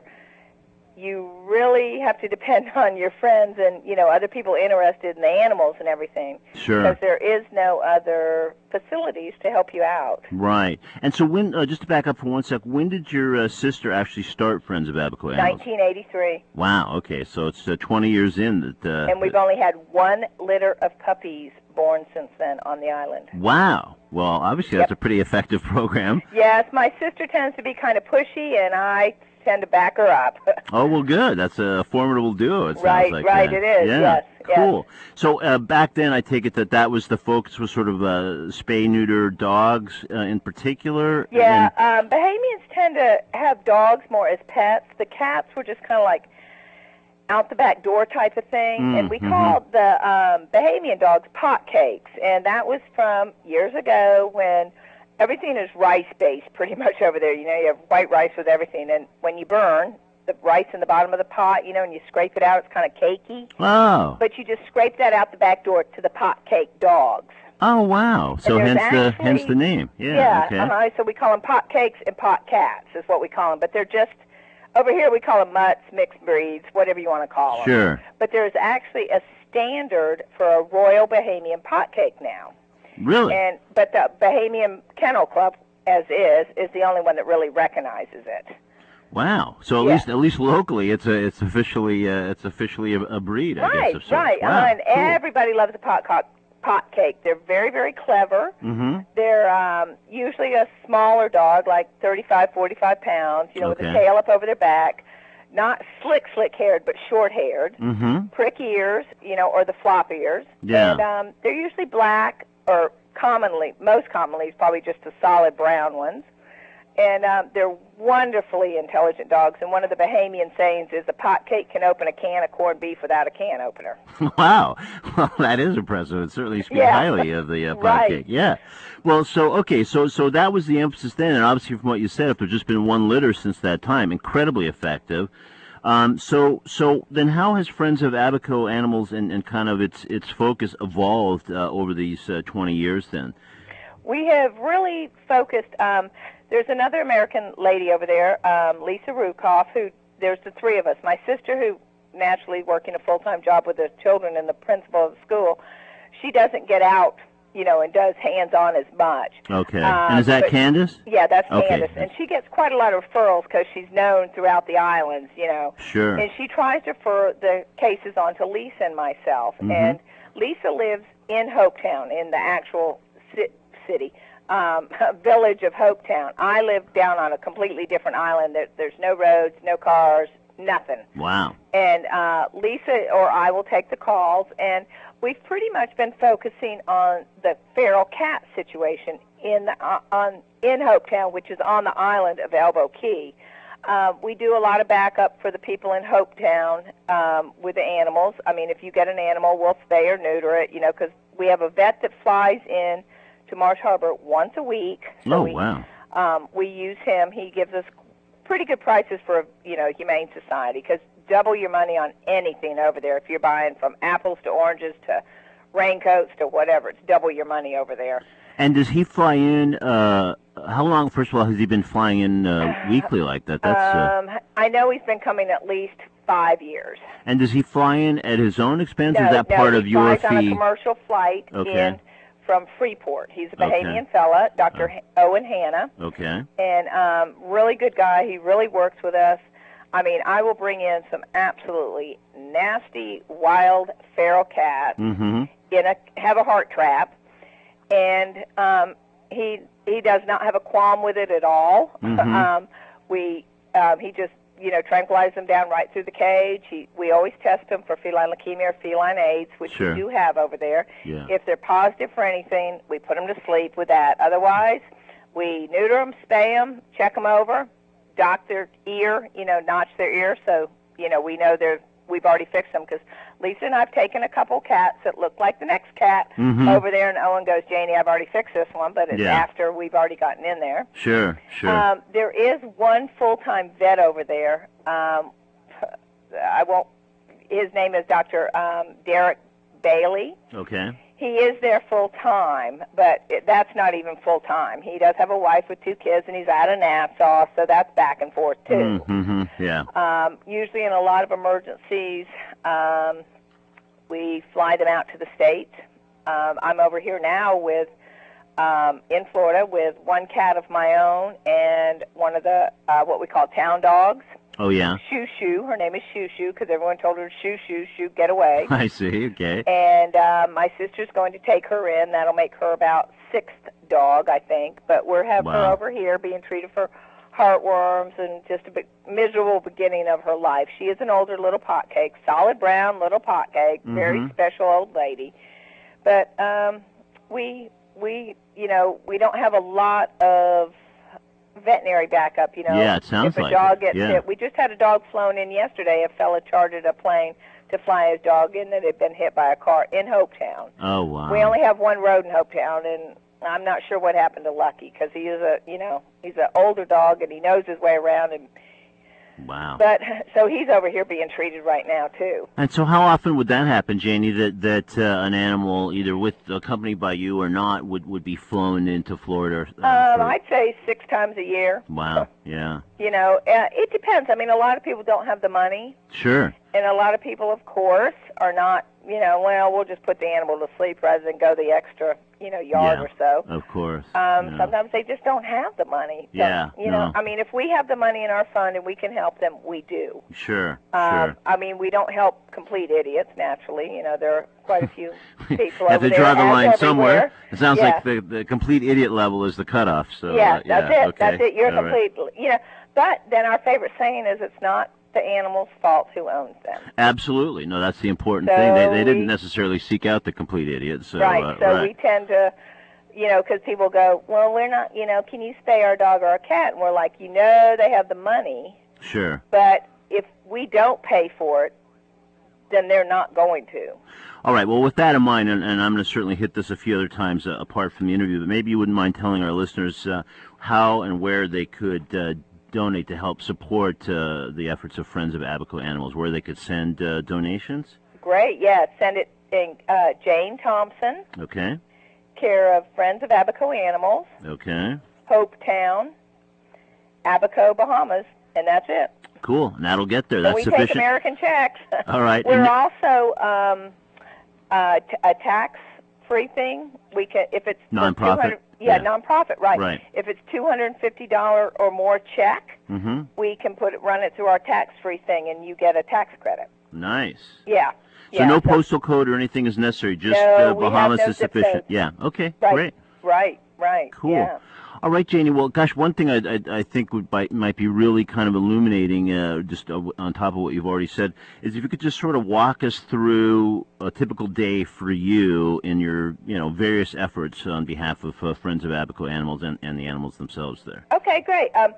Speaker 4: you really have to depend on your friends and, you know, other people interested in the animals and everything.
Speaker 2: Sure.
Speaker 4: Because there is no other facilities to help you out.
Speaker 2: Right. And so when, uh, just to back up for one sec, when did your uh, sister actually start Friends of Abaco Animals?
Speaker 4: nineteen eighty-three.
Speaker 2: Wow, okay, so it's uh, twenty years in that... Uh,
Speaker 4: and we've
Speaker 2: that...
Speaker 4: only had one litter of puppies born since then on the island.
Speaker 2: Wow. Well, obviously that's
Speaker 4: yep.
Speaker 2: a pretty effective program.
Speaker 4: Yes, my sister tends to be kind of pushy, and I tend to back her up.
Speaker 2: Oh, well, good. That's a formidable duo, it sounds
Speaker 4: right,
Speaker 2: like.
Speaker 4: Right, right,
Speaker 2: uh,
Speaker 4: it is,
Speaker 2: yeah.
Speaker 4: yes.
Speaker 2: Cool.
Speaker 4: Yes.
Speaker 2: So uh, back then, I take it that that was the focus was sort of uh, spay-neuter dogs uh, in particular?
Speaker 4: Yeah,
Speaker 2: and...
Speaker 4: um, Bahamians tend to have dogs more as pets. The cats were just kind of like out the back door type of thing.
Speaker 2: Mm,
Speaker 4: and we
Speaker 2: mm-hmm.
Speaker 4: called the um, Bahamian dogs pot cakes. And that was from years ago when everything is rice-based pretty much over there. You know, you have white rice with everything. And when you burn the rice in the bottom of the pot, you know, and you scrape it out, it's kind of cakey.
Speaker 2: Oh.
Speaker 4: But you just scrape that out the back door to the pot cake dogs.
Speaker 2: Oh, wow. So hence
Speaker 4: actually,
Speaker 2: the hence the name. Yeah,
Speaker 4: yeah
Speaker 2: okay.
Speaker 4: uh-huh. So we call them pot cakes and pot cats is what we call them. But they're just, over here we call them mutts, mixed breeds, whatever you want to call them.
Speaker 2: Sure.
Speaker 4: But there's actually a standard for a Royal Bahamian pot cake now.
Speaker 2: Really?
Speaker 4: And But the Bahamian Kennel Club, as is, is the only one that really recognizes it.
Speaker 2: Wow. So at
Speaker 4: yeah.
Speaker 2: least at least locally, it's a it's officially uh, it's officially a, a breed.
Speaker 4: Right,
Speaker 2: I guess. Of sorts.
Speaker 4: right.
Speaker 2: Wow.
Speaker 4: Uh, and
Speaker 2: cool.
Speaker 4: everybody loves a pot cock. pot cake. They're very, very clever.
Speaker 2: Mm-hmm.
Speaker 4: They're um, usually a smaller dog, like thirty-five, forty-five pounds, you know,
Speaker 2: okay.
Speaker 4: with a tail up over their back. Not slick, slick-haired, but short-haired.
Speaker 2: Mm-hmm.
Speaker 4: Prick ears, you know, or the flop ears.
Speaker 2: Yeah.
Speaker 4: And um, they're usually black, or commonly, most commonly, probably just the solid brown ones. And um, they're wonderfully intelligent dogs. And one of the Bahamian sayings is, a pot cake can open a can of corned beef without a can opener.
Speaker 2: Wow. Well, that is impressive. It certainly speaks
Speaker 4: Yeah.
Speaker 2: highly of the uh, pot
Speaker 4: Right.
Speaker 2: cake. Yeah. Well, so, okay, so so that was the emphasis then, and obviously from what you said, if there's just been one litter since that time, incredibly effective. Um, so so then how has Friends of Abaco Animals and, and kind of its its focus evolved uh, over these uh, twenty years then?
Speaker 4: We have really focused. Um, there's another American lady over there, um, Lisa Rukoff, who, there's the three of us. My sister, who naturally working a full-time job with the children and the principal of the school, she doesn't get out, you know, and does hands-on as much.
Speaker 2: Okay.
Speaker 4: Um,
Speaker 2: and is that
Speaker 4: but-
Speaker 2: Candace?
Speaker 4: Yeah, that's
Speaker 2: Okay.
Speaker 4: Candace. And she gets quite a lot of referrals because she's known throughout the islands, you know.
Speaker 2: Sure.
Speaker 4: And she tries to refer the cases on to Lisa and myself.
Speaker 2: Mhm.
Speaker 4: And Lisa lives in Hopetown, in the actual ci- city, um, village of Hopetown. I live down on a completely different island. There, there's no roads, no cars, nothing.
Speaker 2: Wow.
Speaker 4: And uh, Lisa or I will take the calls, and we've pretty much been focusing on the feral cat situation in the uh, on in Hopetown, which is on the island of Elbow Key. Uh, we do a lot of backup for the people in Hopetown um, with the animals. I mean, if you get an animal, we'll spay or neuter it, you know, because we have a vet that flies in to Marsh Harbor once a week. So
Speaker 2: Oh,
Speaker 4: we,
Speaker 2: wow.
Speaker 4: Um, we use him. He gives us pretty good prices for, you know, Humane Society, because double your money on anything over there. If you're buying from apples to oranges to raincoats to whatever, it's double your money over there.
Speaker 2: And does he fly in, uh, how long, first of all, has he been flying in uh, weekly like that? That's. Uh,
Speaker 4: Um, I know he's been coming at least five years.
Speaker 2: and does he fly in at his own expense, or
Speaker 4: No,
Speaker 2: is that
Speaker 4: no,
Speaker 2: part
Speaker 4: he
Speaker 2: of your
Speaker 4: flies on a
Speaker 2: fee?
Speaker 4: commercial flight
Speaker 2: Okay.
Speaker 4: in from Freeport. He's a
Speaker 2: Okay.
Speaker 4: Bahamian fella, Doctor H- Owen Hanna,
Speaker 2: Okay.
Speaker 4: and um, really good guy. He really works with us. I mean, I will bring in some absolutely nasty, wild, feral cats
Speaker 2: Mm-hmm.
Speaker 4: in a have a heart trap, and um, he he does not have a qualm with it at all.
Speaker 2: Mhm.
Speaker 4: um, we um, he just you know tranquilizes them down right through the cage. He we always test them for feline leukemia or feline AIDS, which
Speaker 2: Sure.
Speaker 4: we do have over there.
Speaker 2: Yeah.
Speaker 4: If they're positive for anything, we put them to sleep with that. Otherwise, we neuter them, spay them, check them over, dock their ear, you know, notch their ear, so you know we know they're we've already fixed them, because Lisa and I've taken a couple cats that look like the next cat
Speaker 2: Mhm.
Speaker 4: over there, and Owen goes, Janie, I've already fixed this one, but it's
Speaker 2: Yeah.
Speaker 4: after we've already gotten in there.
Speaker 2: Sure, sure.
Speaker 4: Um, there is one full-time vet over there. Um, I won't. His name is Doctor Um, Derek Bailey.
Speaker 2: okay.
Speaker 4: He is there full-time, but it, that's not even full-time. He does have a wife with two kids, and he's out of Nassau, so that's back and forth, too.
Speaker 2: Mm-hmm. Yeah.
Speaker 4: Um, usually in a lot of emergencies, um, we fly them out to the States. Um, I'm over here now with, um, in Florida, with one cat of my own and one of the, uh, what we call town dogs.
Speaker 2: Oh, yeah.
Speaker 4: Shoo Shoo. Her name is Shoo Shoo because everyone told her, Shoo Shoo, Shoo, get away.
Speaker 2: I see. Okay.
Speaker 4: And uh, my sister's going to take her in. That'll make her about sixth dog, I think. But we're having her
Speaker 2: Wow.
Speaker 4: over here being treated for heartworms and just a bit miserable beginning of her life. She is an older little pot cake, solid brown little pot cake, very
Speaker 2: Mhm.
Speaker 4: special old lady. But um, we we you know we don't have a lot of veterinary backup. You know,
Speaker 2: Yeah, it sounds
Speaker 4: if a
Speaker 2: like
Speaker 4: dog
Speaker 2: it,
Speaker 4: gets
Speaker 2: yeah.
Speaker 4: hit, we just had a dog flown in yesterday. A fella chartered a plane to fly his dog in that had been hit by a car in Hopetown.
Speaker 2: Oh, wow.
Speaker 4: We only have one road in Hopetown, and I'm not sure what happened to Lucky because he is a, you know, he's an older dog and he knows his way around. And
Speaker 2: Wow.
Speaker 4: but so he's over here being treated right now too.
Speaker 2: And so how often would that happen, Janie, that, that uh, an animal, either with accompanied by you or not, would, would be flown into Florida? Uh,
Speaker 4: Um,
Speaker 2: for-
Speaker 4: I'd say six times a year.
Speaker 2: Wow. Yeah.
Speaker 4: You know, uh, it depends. I mean, a lot of people don't have the money,
Speaker 2: Sure.
Speaker 4: and a lot of people, of course, are not. You know, well, we'll just put the animal to sleep rather than go the extra, you know, yard
Speaker 2: Yeah.
Speaker 4: or so.
Speaker 2: Of course.
Speaker 4: Um,
Speaker 2: yeah.
Speaker 4: Sometimes they just don't have the money. So,
Speaker 2: Yeah,
Speaker 4: You know,
Speaker 2: no.
Speaker 4: I mean, if we have the money in our fund and we can help them, we do.
Speaker 2: Sure.
Speaker 4: Um,
Speaker 2: Sure.
Speaker 4: I mean, we don't help complete idiots, naturally. You know, there are quite a few people
Speaker 2: Have
Speaker 4: over
Speaker 2: to
Speaker 4: there,
Speaker 2: draw the
Speaker 4: as
Speaker 2: line
Speaker 4: everywhere.
Speaker 2: somewhere. It sounds
Speaker 4: Yeah.
Speaker 2: like the, the complete idiot level is the cutoff. So
Speaker 4: yeah,
Speaker 2: uh, yeah,
Speaker 4: that's it.
Speaker 2: okay.
Speaker 4: That's it. You're
Speaker 2: All right.
Speaker 4: complete. You know, but then our favorite saying is, "It's not the animal's fault who owns them."
Speaker 2: Absolutely. No, that's the important
Speaker 4: So
Speaker 2: thing. They they didn't
Speaker 4: we-
Speaker 2: necessarily seek out the complete idiot. So
Speaker 4: right.
Speaker 2: uh,
Speaker 4: so
Speaker 2: right.
Speaker 4: we tend to, you know, because people go, well, we're not, you know, can you spay our dog or our cat? And we're like, you know, they have the money.
Speaker 2: Sure.
Speaker 4: But if we don't pay for it, then they're not going to.
Speaker 2: All right. Well, with that in mind, and, and I'm going to certainly hit this a few other times uh, apart from the interview, but maybe you wouldn't mind telling our listeners uh, how and where they could uh, donate to help support uh, the efforts of Friends of Abaco Animals, where they could send uh, donations.
Speaker 4: Great. Yeah. Send it in uh, Jane Thompson.
Speaker 2: Okay.
Speaker 4: Care of Friends of Abaco Animals.
Speaker 2: Okay.
Speaker 4: Hope Town, Abaco, Bahamas, and that's it.
Speaker 2: Cool. And that'll get there. That's
Speaker 4: and we
Speaker 2: sufficient.
Speaker 4: take American checks.
Speaker 2: All right.
Speaker 4: We're
Speaker 2: and
Speaker 4: also um, uh, t- a tax-free thing. We can, if it's
Speaker 2: nonprofit.
Speaker 4: Yeah,
Speaker 2: yeah,
Speaker 4: nonprofit, right.
Speaker 2: Right.
Speaker 4: If it's two hundred fifty dollars or more check,
Speaker 2: mm-hmm.
Speaker 4: we can put it, run it through our tax-free thing, and you get a tax credit.
Speaker 2: Nice.
Speaker 4: Yeah.
Speaker 2: So
Speaker 4: yeah,
Speaker 2: no
Speaker 4: so,
Speaker 2: postal code or anything is necessary. Just
Speaker 4: no,
Speaker 2: uh,
Speaker 4: we have
Speaker 2: Bahamas
Speaker 4: no
Speaker 2: is
Speaker 4: zip
Speaker 2: sufficient.
Speaker 4: code.
Speaker 2: Yeah. Okay.
Speaker 4: Right.
Speaker 2: Great.
Speaker 4: Right. Right.
Speaker 2: Cool.
Speaker 4: Yeah.
Speaker 2: All right, Janie. Well, gosh, one thing I, I, I think would by, might be really kind of illuminating, uh, just uh, on top of what you've already said, is if you could just sort of walk us through a typical day for you in your, you know, various efforts on behalf of uh, Friends of Abaco Animals and, and the animals themselves there.
Speaker 4: Okay, great. Um,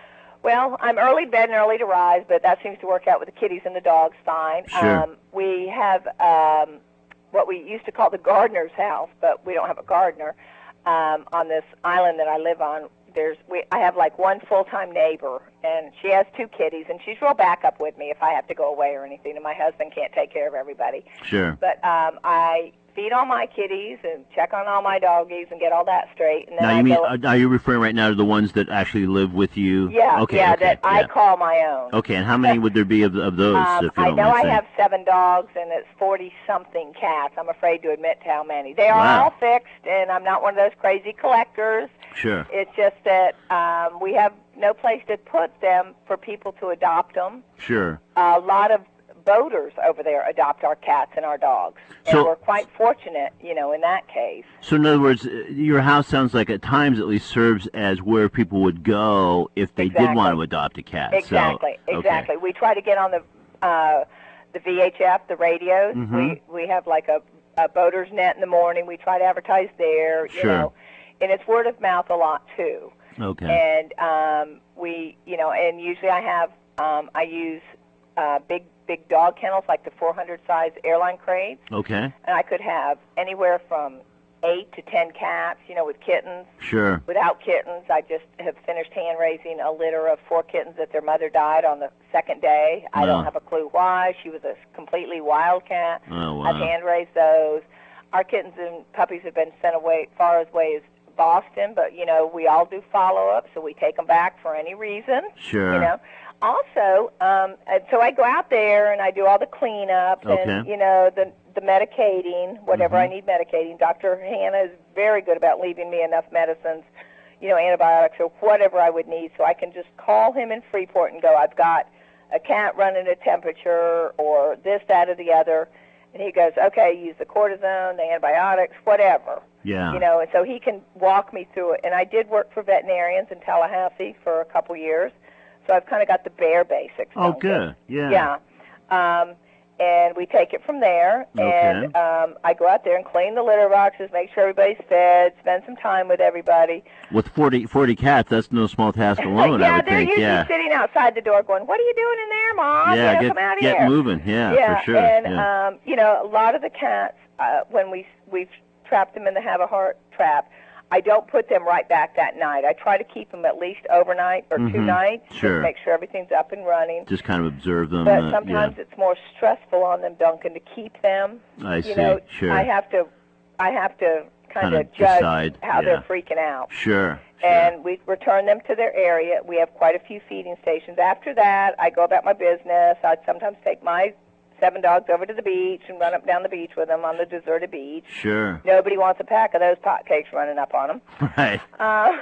Speaker 4: well, I'm early to bed and early to rise, but that seems to work out with the kitties and the dogs fine.
Speaker 2: Sure.
Speaker 4: Um, we have um, what we used to call the gardener's house, but we don't have a gardener. Um, on this island that I live on, there's we I have like one full-time neighbor, and she has two kitties, and she's real backup with me if I have to go away or anything, and my husband can't take care of everybody.
Speaker 2: Sure.
Speaker 4: But um, I feed all my kitties and check on all my doggies and get all that straight. And then
Speaker 2: Now,
Speaker 4: I
Speaker 2: you mean,
Speaker 4: go,
Speaker 2: are, are you referring right now to the ones that actually live with you?
Speaker 4: Yeah,
Speaker 2: okay,
Speaker 4: yeah,
Speaker 2: okay,
Speaker 4: that
Speaker 2: yeah.
Speaker 4: I call my own.
Speaker 2: Okay, and how many would there be of, of those,
Speaker 4: Um,
Speaker 2: if you
Speaker 4: I
Speaker 2: don't
Speaker 4: know
Speaker 2: mind
Speaker 4: I
Speaker 2: saying?
Speaker 4: have seven dogs, and it's forty-something cats. I'm afraid to admit to how many. They are
Speaker 2: Wow.
Speaker 4: all fixed, and I'm not one of those crazy collectors.
Speaker 2: Sure.
Speaker 4: It's just that um, we have no place to put them for people to adopt them.
Speaker 2: Sure.
Speaker 4: A lot of boaters over there adopt our cats and our dogs, and
Speaker 2: So-
Speaker 4: we're quite fortunate, you know, in that case.
Speaker 2: So in other words, uh, your house sounds like at times at least serves as where people would go if they did
Speaker 4: Exactly.
Speaker 2: want to adopt a cat.
Speaker 4: Exactly,
Speaker 2: So, okay.
Speaker 4: exactly. We try to get on the uh, the V H F, the radios.
Speaker 2: Mhm.
Speaker 4: We we have like a, a boater's net in the morning. We try to advertise there, you
Speaker 2: Sure.
Speaker 4: know, and it's word of mouth a lot too.
Speaker 2: Okay.
Speaker 4: And um, we, you know, and usually I have um, I use uh, big big dog kennels like the four hundred size airline crates,
Speaker 2: Okay.
Speaker 4: and I could have anywhere from eight to ten cats, you know, with kittens.
Speaker 2: Sure.
Speaker 4: Without kittens, I just have finished hand-raising a litter of four kittens that their mother died on the second day. I
Speaker 2: Wow.
Speaker 4: don't have a clue why. She was a completely wild cat.
Speaker 2: Oh, wow.
Speaker 4: I've hand-raised those. Our kittens and puppies have been sent away far as way as Boston, but, you know, we all do follow-up, so we take them back for any reason.
Speaker 2: Sure.
Speaker 4: You know. Also, um, and so I go out there and I do all the cleanup and,
Speaker 2: Okay.
Speaker 4: you know, the the medicating, whatever
Speaker 2: Mhm.
Speaker 4: I need medicating. Doctor Hannah is very good about leaving me enough medicines, you know, antibiotics or whatever I would need, so I can just call him in Freeport and go, I've got a cat running a temperature or this, that, or the other. And he goes, okay, use the cortisone, the antibiotics, whatever.
Speaker 2: Yeah.
Speaker 4: You know, and so he can walk me through it. And I did work for veterinarians in Tallahassee for a couple years, so I've kind of got the bare basics.
Speaker 2: Oh,
Speaker 4: don't you?
Speaker 2: good. Yeah.
Speaker 4: Yeah. Um, and we take it from there, and
Speaker 2: Okay.
Speaker 4: um, I go out there and clean the litter boxes, make sure everybody's fed, spend some time with everybody.
Speaker 2: With forty, forty cats, that's no small task alone,
Speaker 4: yeah,
Speaker 2: I would
Speaker 4: they're
Speaker 2: think.
Speaker 4: usually
Speaker 2: Yeah.
Speaker 4: sitting outside the door going, what are you doing in there, Mom?
Speaker 2: Yeah,
Speaker 4: you know,
Speaker 2: get,
Speaker 4: come out of
Speaker 2: get
Speaker 4: here.
Speaker 2: moving. Yeah,
Speaker 4: yeah,
Speaker 2: for sure.
Speaker 4: and,
Speaker 2: yeah.
Speaker 4: um, you know, a lot of the cats, uh, when we, we've trapped them in the have a heart trap, I don't put them right back that night. I try to keep them at least overnight or two
Speaker 2: Mhm.
Speaker 4: nights
Speaker 2: Sure.
Speaker 4: to make sure everything's up and running.
Speaker 2: Just kind of observe them.
Speaker 4: But
Speaker 2: uh,
Speaker 4: sometimes it's more stressful on them, Duncan, to keep them.
Speaker 2: I
Speaker 4: you
Speaker 2: see.
Speaker 4: know,
Speaker 2: Sure.
Speaker 4: I have to, I have to kind
Speaker 2: Kinda
Speaker 4: of judge
Speaker 2: decide,
Speaker 4: how
Speaker 2: yeah.
Speaker 4: they're freaking out.
Speaker 2: yeah. Sure. Sure.
Speaker 4: And we return them to their area. We have quite a few feeding stations. After that, I go about my business. I'd sometimes take my seven dogs over to the beach and run up down the beach with them on the deserted beach.
Speaker 2: Sure.
Speaker 4: Nobody wants a pack of those pot cakes running up on them.
Speaker 2: Right.
Speaker 4: Uh,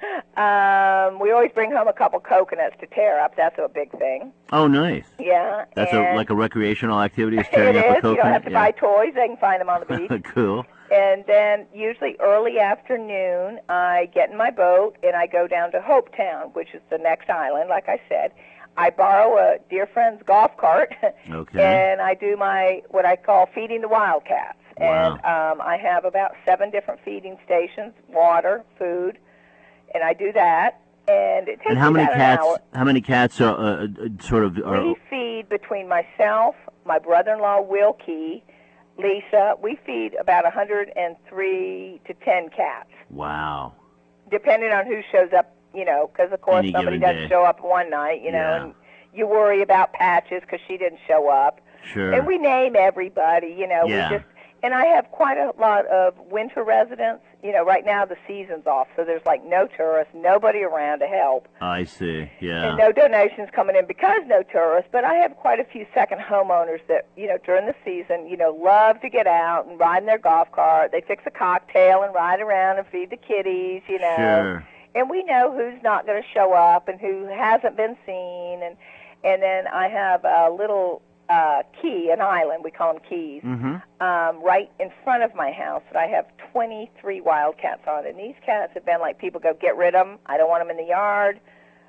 Speaker 4: um, we always bring home a couple coconuts to tear up. That's a big thing.
Speaker 2: Oh, nice.
Speaker 4: Yeah.
Speaker 2: That's
Speaker 4: and
Speaker 2: a, like a recreational activity, is
Speaker 4: it
Speaker 2: tearing up a
Speaker 4: is.
Speaker 2: coconut.
Speaker 4: You don't have to
Speaker 2: yeah.
Speaker 4: buy toys. They can find them on the beach.
Speaker 2: Cool.
Speaker 4: And then usually early afternoon, I get in my boat and I go down to Hope Town, which is the next island, like I said. I borrow a dear friend's golf cart,
Speaker 2: Okay.
Speaker 4: and I do my what I call feeding the wildcats. and um, I have about seven different feeding stations, water, food, and I do that. And it takes
Speaker 2: And how
Speaker 4: me
Speaker 2: many
Speaker 4: about
Speaker 2: cats?
Speaker 4: an hour.
Speaker 2: How many cats are uh, uh, sort of? Are,
Speaker 4: We feed between myself, my brother-in-law Wilkie, Lisa. We feed about one hundred three to ten cats,
Speaker 2: wow.
Speaker 4: depending on who shows up. You know, because of course
Speaker 2: Any
Speaker 4: somebody
Speaker 2: given
Speaker 4: doesn't
Speaker 2: day.
Speaker 4: show up one night. You know,
Speaker 2: Yeah.
Speaker 4: and you worry about Patches because she didn't show up.
Speaker 2: Sure.
Speaker 4: And we name everybody. You know,
Speaker 2: Yeah.
Speaker 4: we just. And I have quite a lot of winter residents. You know, right now the season's off, so there's like no tourists, nobody around to help.
Speaker 2: I see. Yeah.
Speaker 4: And no donations coming in because no tourists, but I have quite a few second homeowners that, you know, during the season, you know, love to get out and ride in their golf cart. They fix a cocktail and ride around and feed the kitties, you know.
Speaker 2: Sure.
Speaker 4: And we know who's not going to show up and who hasn't been seen. And and then I have a little uh, key, an island, we call them keys,
Speaker 2: Mm-hmm.
Speaker 4: um, right in front of my house that I have twenty-three wildcats on. And these cats have been like, people go, get rid of them. I don't want them in the yard.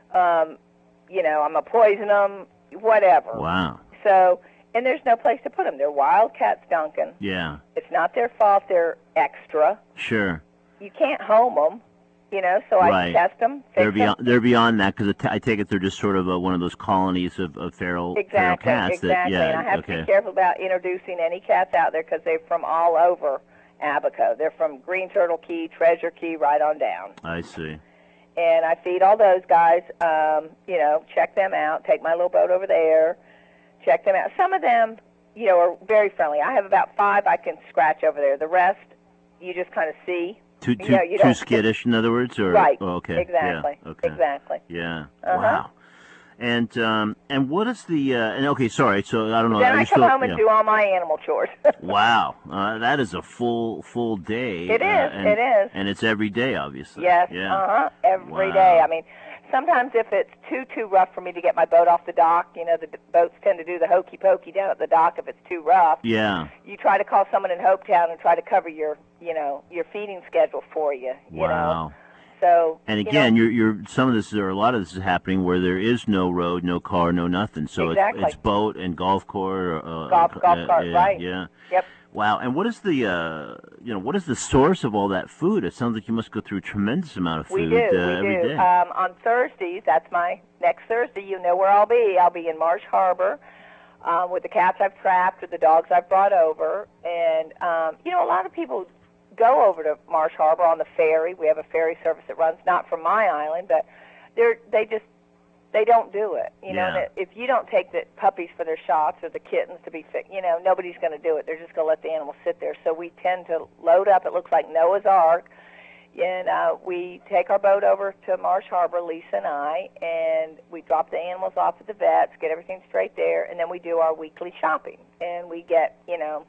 Speaker 4: Um, you know, I'm going to poison them, whatever.
Speaker 2: Wow.
Speaker 4: So, and there's no place to put them. They're wildcats, Duncan.
Speaker 2: Yeah.
Speaker 4: It's not their fault. They're extra.
Speaker 2: Sure.
Speaker 4: You can't home them, you know, so I
Speaker 2: Right.
Speaker 4: test them, fix
Speaker 2: They're
Speaker 4: them.
Speaker 2: beyond. They're beyond that because I take it they're just sort of a, one of those colonies of, of feral feral
Speaker 4: Exactly,
Speaker 2: cats.
Speaker 4: exactly.
Speaker 2: That, yeah.
Speaker 4: And I have
Speaker 2: okay.
Speaker 4: to be careful about introducing any cats out there because they're from all over Abaco. They're from Green Turtle Key, Treasure Key, right on down.
Speaker 2: I see.
Speaker 4: And I feed all those guys, um, you know, check them out, take my little boat over there, check them out. Some of them, you know, are very friendly. I have about five I can scratch over there. The rest, you just kind of see.
Speaker 2: Too
Speaker 4: You
Speaker 2: too,
Speaker 4: know, you
Speaker 2: too
Speaker 4: don't-
Speaker 2: skittish, in other words, or
Speaker 4: Right,
Speaker 2: oh, okay.
Speaker 4: exactly,
Speaker 2: Yeah. Okay.
Speaker 4: exactly.
Speaker 2: Yeah.
Speaker 4: Uh-huh.
Speaker 2: Wow. And um and what is the uh, and okay, sorry. So I don't know.
Speaker 4: Then
Speaker 2: are
Speaker 4: I
Speaker 2: you
Speaker 4: come
Speaker 2: still,
Speaker 4: home and
Speaker 2: yeah.
Speaker 4: do all my animal chores.
Speaker 2: Wow, uh, that is a full full day.
Speaker 4: It
Speaker 2: uh,
Speaker 4: is,
Speaker 2: and,
Speaker 4: it is.
Speaker 2: and it's every day, obviously.
Speaker 4: Yes,
Speaker 2: Yeah.
Speaker 4: uh-huh, every
Speaker 2: Wow.
Speaker 4: day. I mean, sometimes if it's too, too rough for me to get my boat off the dock, you know, the d- boats tend to do the hokey pokey down at the dock if it's too rough.
Speaker 2: Yeah.
Speaker 4: You try to call someone in Hopetown and try to cover your, you know, your feeding schedule for you, you know.
Speaker 2: Wow.
Speaker 4: So,
Speaker 2: And
Speaker 4: you
Speaker 2: again,
Speaker 4: know,
Speaker 2: you're you're some of this or a lot of this is happening where there is no road, no car, no nothing. So
Speaker 4: Exactly.
Speaker 2: it's it's boat and golf course. Uh,
Speaker 4: Golf-
Speaker 2: uh,
Speaker 4: golf cart,
Speaker 2: yeah,
Speaker 4: right.
Speaker 2: Yeah.
Speaker 4: Yep.
Speaker 2: Wow. And what is the uh you know what is the source of all that food? It sounds like you must go through a tremendous amount of
Speaker 4: we
Speaker 2: food
Speaker 4: do,
Speaker 2: uh,
Speaker 4: we
Speaker 2: every
Speaker 4: do.
Speaker 2: day.
Speaker 4: Um, on Thursdays, that's my next Thursday, you know where I'll be. I'll be in Marsh Harbor um, with the cats I've trapped, with the dogs I've brought over. And, um, you know, a lot of people go over to Marsh Harbor on the ferry. We have a ferry service that runs not from my island, but they're they just they don't do it. You know,
Speaker 2: Yeah.
Speaker 4: that if you don't take the puppies for their shots or the kittens to be fit, you know, nobody's going to do it. They're just going to let the animals sit there. So we tend to load up. It looks like Noah's Ark, and uh, we take our boat over to Marsh Harbor, Lisa and I, and we drop the animals off at the vets, get everything straight there, and then we do our weekly shopping, and we get, you know,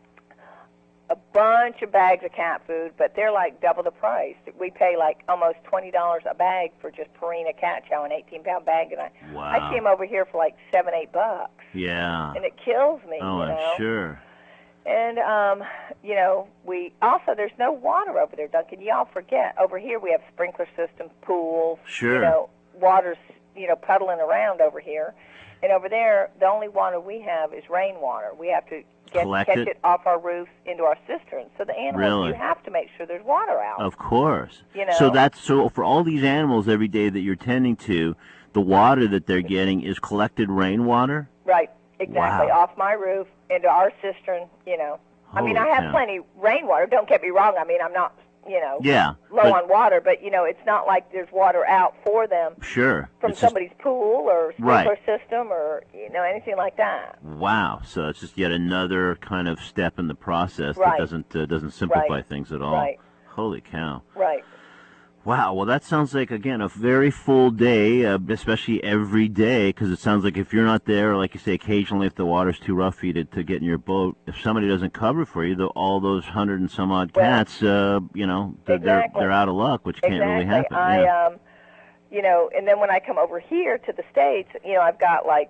Speaker 4: a bunch of bags of cat food, but they're like double the price. We pay like almost twenty dollars a bag for just Purina cat chow, an eighteen pound bag, and I
Speaker 2: Wow.
Speaker 4: I see them over here for like seven, eight bucks,
Speaker 2: Yeah.
Speaker 4: and it kills me.
Speaker 2: Oh,
Speaker 4: you know?
Speaker 2: I'm sure.
Speaker 4: And um, you know, we also there's no water over there, Duncan. Y'all forget over here we have sprinkler systems, pools.
Speaker 2: Sure.
Speaker 4: You know, water's you know puddling around over here, and over there the only water we have is rainwater. We have to get
Speaker 2: Collect
Speaker 4: catch
Speaker 2: it?
Speaker 4: it off our roofs into our cisterns. So the animals,
Speaker 2: Really?
Speaker 4: you have to make sure there's water out.
Speaker 2: Of course.
Speaker 4: You know?
Speaker 2: So that's so for all these animals every day that you're tending to, the water that they're getting is collected rainwater.
Speaker 4: Right. Exactly.
Speaker 2: Wow.
Speaker 4: Off my roof into our cistern. You know. I mean, I
Speaker 2: Holy
Speaker 4: have
Speaker 2: cow.
Speaker 4: plenty rainwater. Don't get me wrong. I mean, I'm not you know.
Speaker 2: Yeah.
Speaker 4: low
Speaker 2: but-
Speaker 4: on water, but you know it's not like there's water out for them
Speaker 2: Sure.
Speaker 4: from
Speaker 2: It's just-
Speaker 4: somebody's pool or
Speaker 2: Right.
Speaker 4: sprinkler system or you know anything like that.
Speaker 2: wow. So it's just yet another kind of step in the process that
Speaker 4: Right.
Speaker 2: doesn't uh, doesn't simplify
Speaker 4: Right.
Speaker 2: things at all.
Speaker 4: Right.
Speaker 2: Holy cow.
Speaker 4: Right.
Speaker 2: Wow, well, that sounds like, again, a very full day, uh, especially every day, because it sounds like if you're not there, or like you say, occasionally if the water's too rough for you to, to get in your boat, if somebody doesn't cover for you, the, all those hundred and some odd
Speaker 4: Well,
Speaker 2: cats, uh, you know, they're,
Speaker 4: exactly.
Speaker 2: they're they're out of luck, which can't
Speaker 4: exactly.
Speaker 2: really happen.
Speaker 4: I
Speaker 2: yeah.
Speaker 4: um, you know, and then when I come over here to the States, you know, I've got like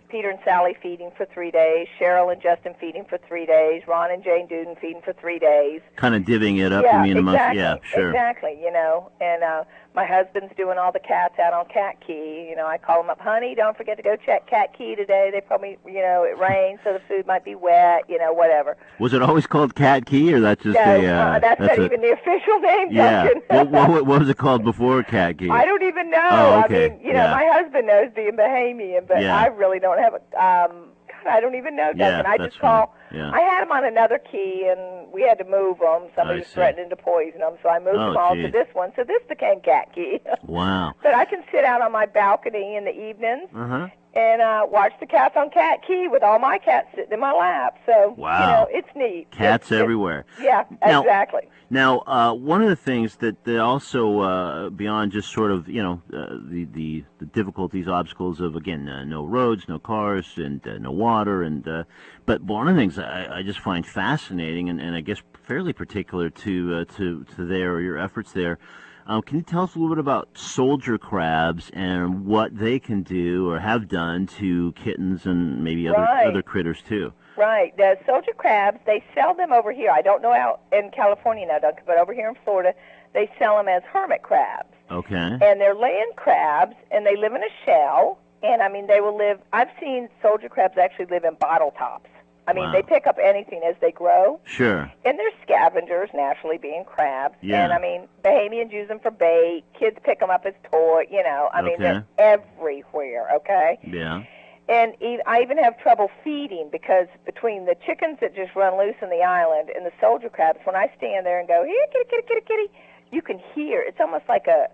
Speaker 4: Peter and Sally feeding for three days, Cheryl and Justin feeding for three days, Ron and Jane Duden feeding for three days.
Speaker 2: Kind of divvying it up,
Speaker 4: yeah,
Speaker 2: you mean, amongst,
Speaker 4: exactly,
Speaker 2: yeah, sure.
Speaker 4: Exactly, you know, and uh, my husband's doing all the cats out on Cat Key. You know, I call him up, honey, don't forget to go check Cat Key today. They probably, you know, it rains, so the food might be wet, you know, whatever.
Speaker 2: Was it always called Cat Key, or that's just
Speaker 4: no,
Speaker 2: a... Uh,
Speaker 4: uh, that's, that's not a, even the official name,
Speaker 2: yeah.
Speaker 4: Duncan.
Speaker 2: what, what, what was it called before Cat Key?
Speaker 4: I don't even know.
Speaker 2: Oh, okay.
Speaker 4: I mean, you know,
Speaker 2: yeah.
Speaker 4: my husband knows being Bahamian, but
Speaker 2: yeah.
Speaker 4: I really don't have a... Um, God, I don't even know, Duncan.
Speaker 2: Yeah,
Speaker 4: I
Speaker 2: that's
Speaker 4: just call...
Speaker 2: Yeah.
Speaker 4: I had them on another key, and we had to move them. Somebody
Speaker 2: I
Speaker 4: was
Speaker 2: see.
Speaker 4: threatening to poison them, so I moved
Speaker 2: Oh,
Speaker 4: them all
Speaker 2: geez.
Speaker 4: to this one. So this became Cat Key.
Speaker 2: Wow.
Speaker 4: But I can sit out on my balcony in the evenings
Speaker 2: Uh-huh.
Speaker 4: and uh, watch the cats on Cat Key with all my cats sitting in my lap. So,
Speaker 2: wow.
Speaker 4: you know, it's neat.
Speaker 2: Cats
Speaker 4: it's,
Speaker 2: everywhere.
Speaker 4: It's, yeah,
Speaker 2: now,
Speaker 4: exactly.
Speaker 2: Now, uh, one of the things that, that also, uh, beyond just sort of, you know, uh, the, the, the difficulties, obstacles of, again, uh, no roads, no cars, and uh, no water, and uh, but one of the things I, I just find fascinating, and, and I guess fairly particular to uh, to to their or your efforts there. Um, can you tell us a little bit about soldier crabs and what they can do or have done to kittens and maybe other
Speaker 4: right.
Speaker 2: other critters too?
Speaker 4: Right. The soldier crabs, they sell them over here. I don't know out in California now, Duncan, but over here in Florida, they sell them as hermit crabs.
Speaker 2: Okay.
Speaker 4: And they're land crabs, and they live in a shell. And, I mean, they will live... I've seen soldier crabs actually live in bottle tops. I mean,
Speaker 2: wow.
Speaker 4: they pick up anything as they grow.
Speaker 2: Sure.
Speaker 4: And they're scavengers, naturally, being crabs.
Speaker 2: Yeah.
Speaker 4: And, I mean, Bahamians use them for bait. Kids pick them up as toy, you know. I
Speaker 2: okay.
Speaker 4: mean, they're everywhere, okay?
Speaker 2: Yeah.
Speaker 4: And I even have trouble feeding because between the chickens that just run loose in the island and the soldier crabs, when I stand there and go, here, kitty, kitty, kitty, kitty, you can hear. It's almost like a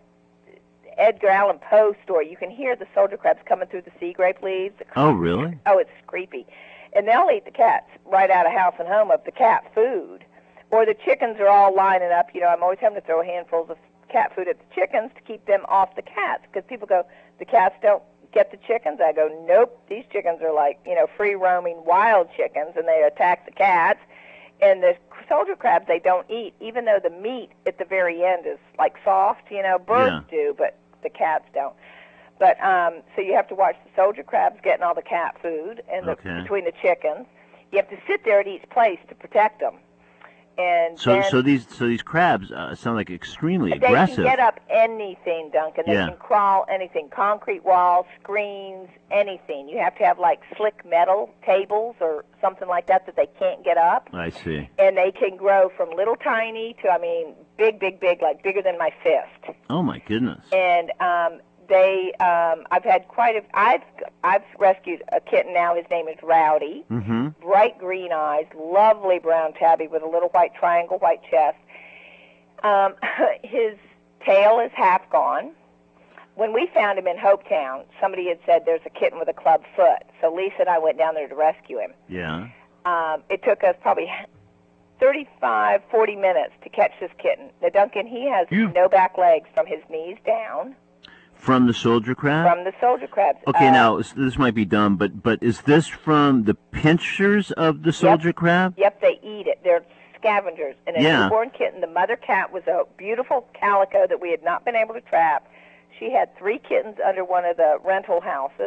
Speaker 4: Edgar Allan Poe story. You can hear the soldier crabs coming through the sea grape leaves.
Speaker 2: Oh, really?
Speaker 4: Oh, it's creepy. And they'll eat the cats right out of house and home of the cat food. Or the chickens are all lining up. You know, I'm always having to throw handfuls of cat food at the chickens to keep them off the cats because people go, the cats don't get the chickens. I go, nope, these chickens are like, you know, free-roaming wild chickens, and they attack the cats. And the soldier crabs, they don't eat, even though the meat at the very end is like soft, you know, birds
Speaker 2: yeah.
Speaker 4: do, but the cats don't. But um, so you have to watch the soldier crabs getting all the cat food and the,
Speaker 2: okay.
Speaker 4: between the chickens. You have to sit there at each place to protect them. And
Speaker 2: so,
Speaker 4: then
Speaker 2: so these, so these crabs uh, sound like extremely
Speaker 4: they
Speaker 2: aggressive.
Speaker 4: can get up anything, Duncan. They
Speaker 2: yeah.
Speaker 4: can crawl anything, concrete walls, screens, anything. You have to have like slick metal tables or something like that that they can't get up.
Speaker 2: I see.
Speaker 4: And they can grow from little tiny to, I mean, big, big, big, like bigger than my fist.
Speaker 2: Oh my goodness.
Speaker 4: And um, they, um, I've had quite a, I've, I've rescued a kitten now. His name is Rowdy.
Speaker 2: Mm-hmm.
Speaker 4: Bright green eyes, lovely brown tabby with a little white triangle, white chest. Um, his tail is half gone. When we found him in Hopetown, somebody had said there's a kitten with a club foot. So Lisa and I went down there to rescue him.
Speaker 2: Yeah.
Speaker 4: Um, it took us probably thirty-five, forty minutes to catch this kitten. Now, Duncan, he has
Speaker 2: You-
Speaker 4: no back legs from his knees down.
Speaker 2: From the soldier crab?
Speaker 4: From the soldier crabs.
Speaker 2: Okay,
Speaker 4: uh,
Speaker 2: now, s- this might be dumb, but, but is this from the pinchers of the soldier
Speaker 4: yep,
Speaker 2: crab?
Speaker 4: Yep, they eat it. They're scavengers. And a
Speaker 2: Yeah.
Speaker 4: newborn kitten, the mother cat was a beautiful calico that we had not been able to trap. She had three kittens under one of the rental houses.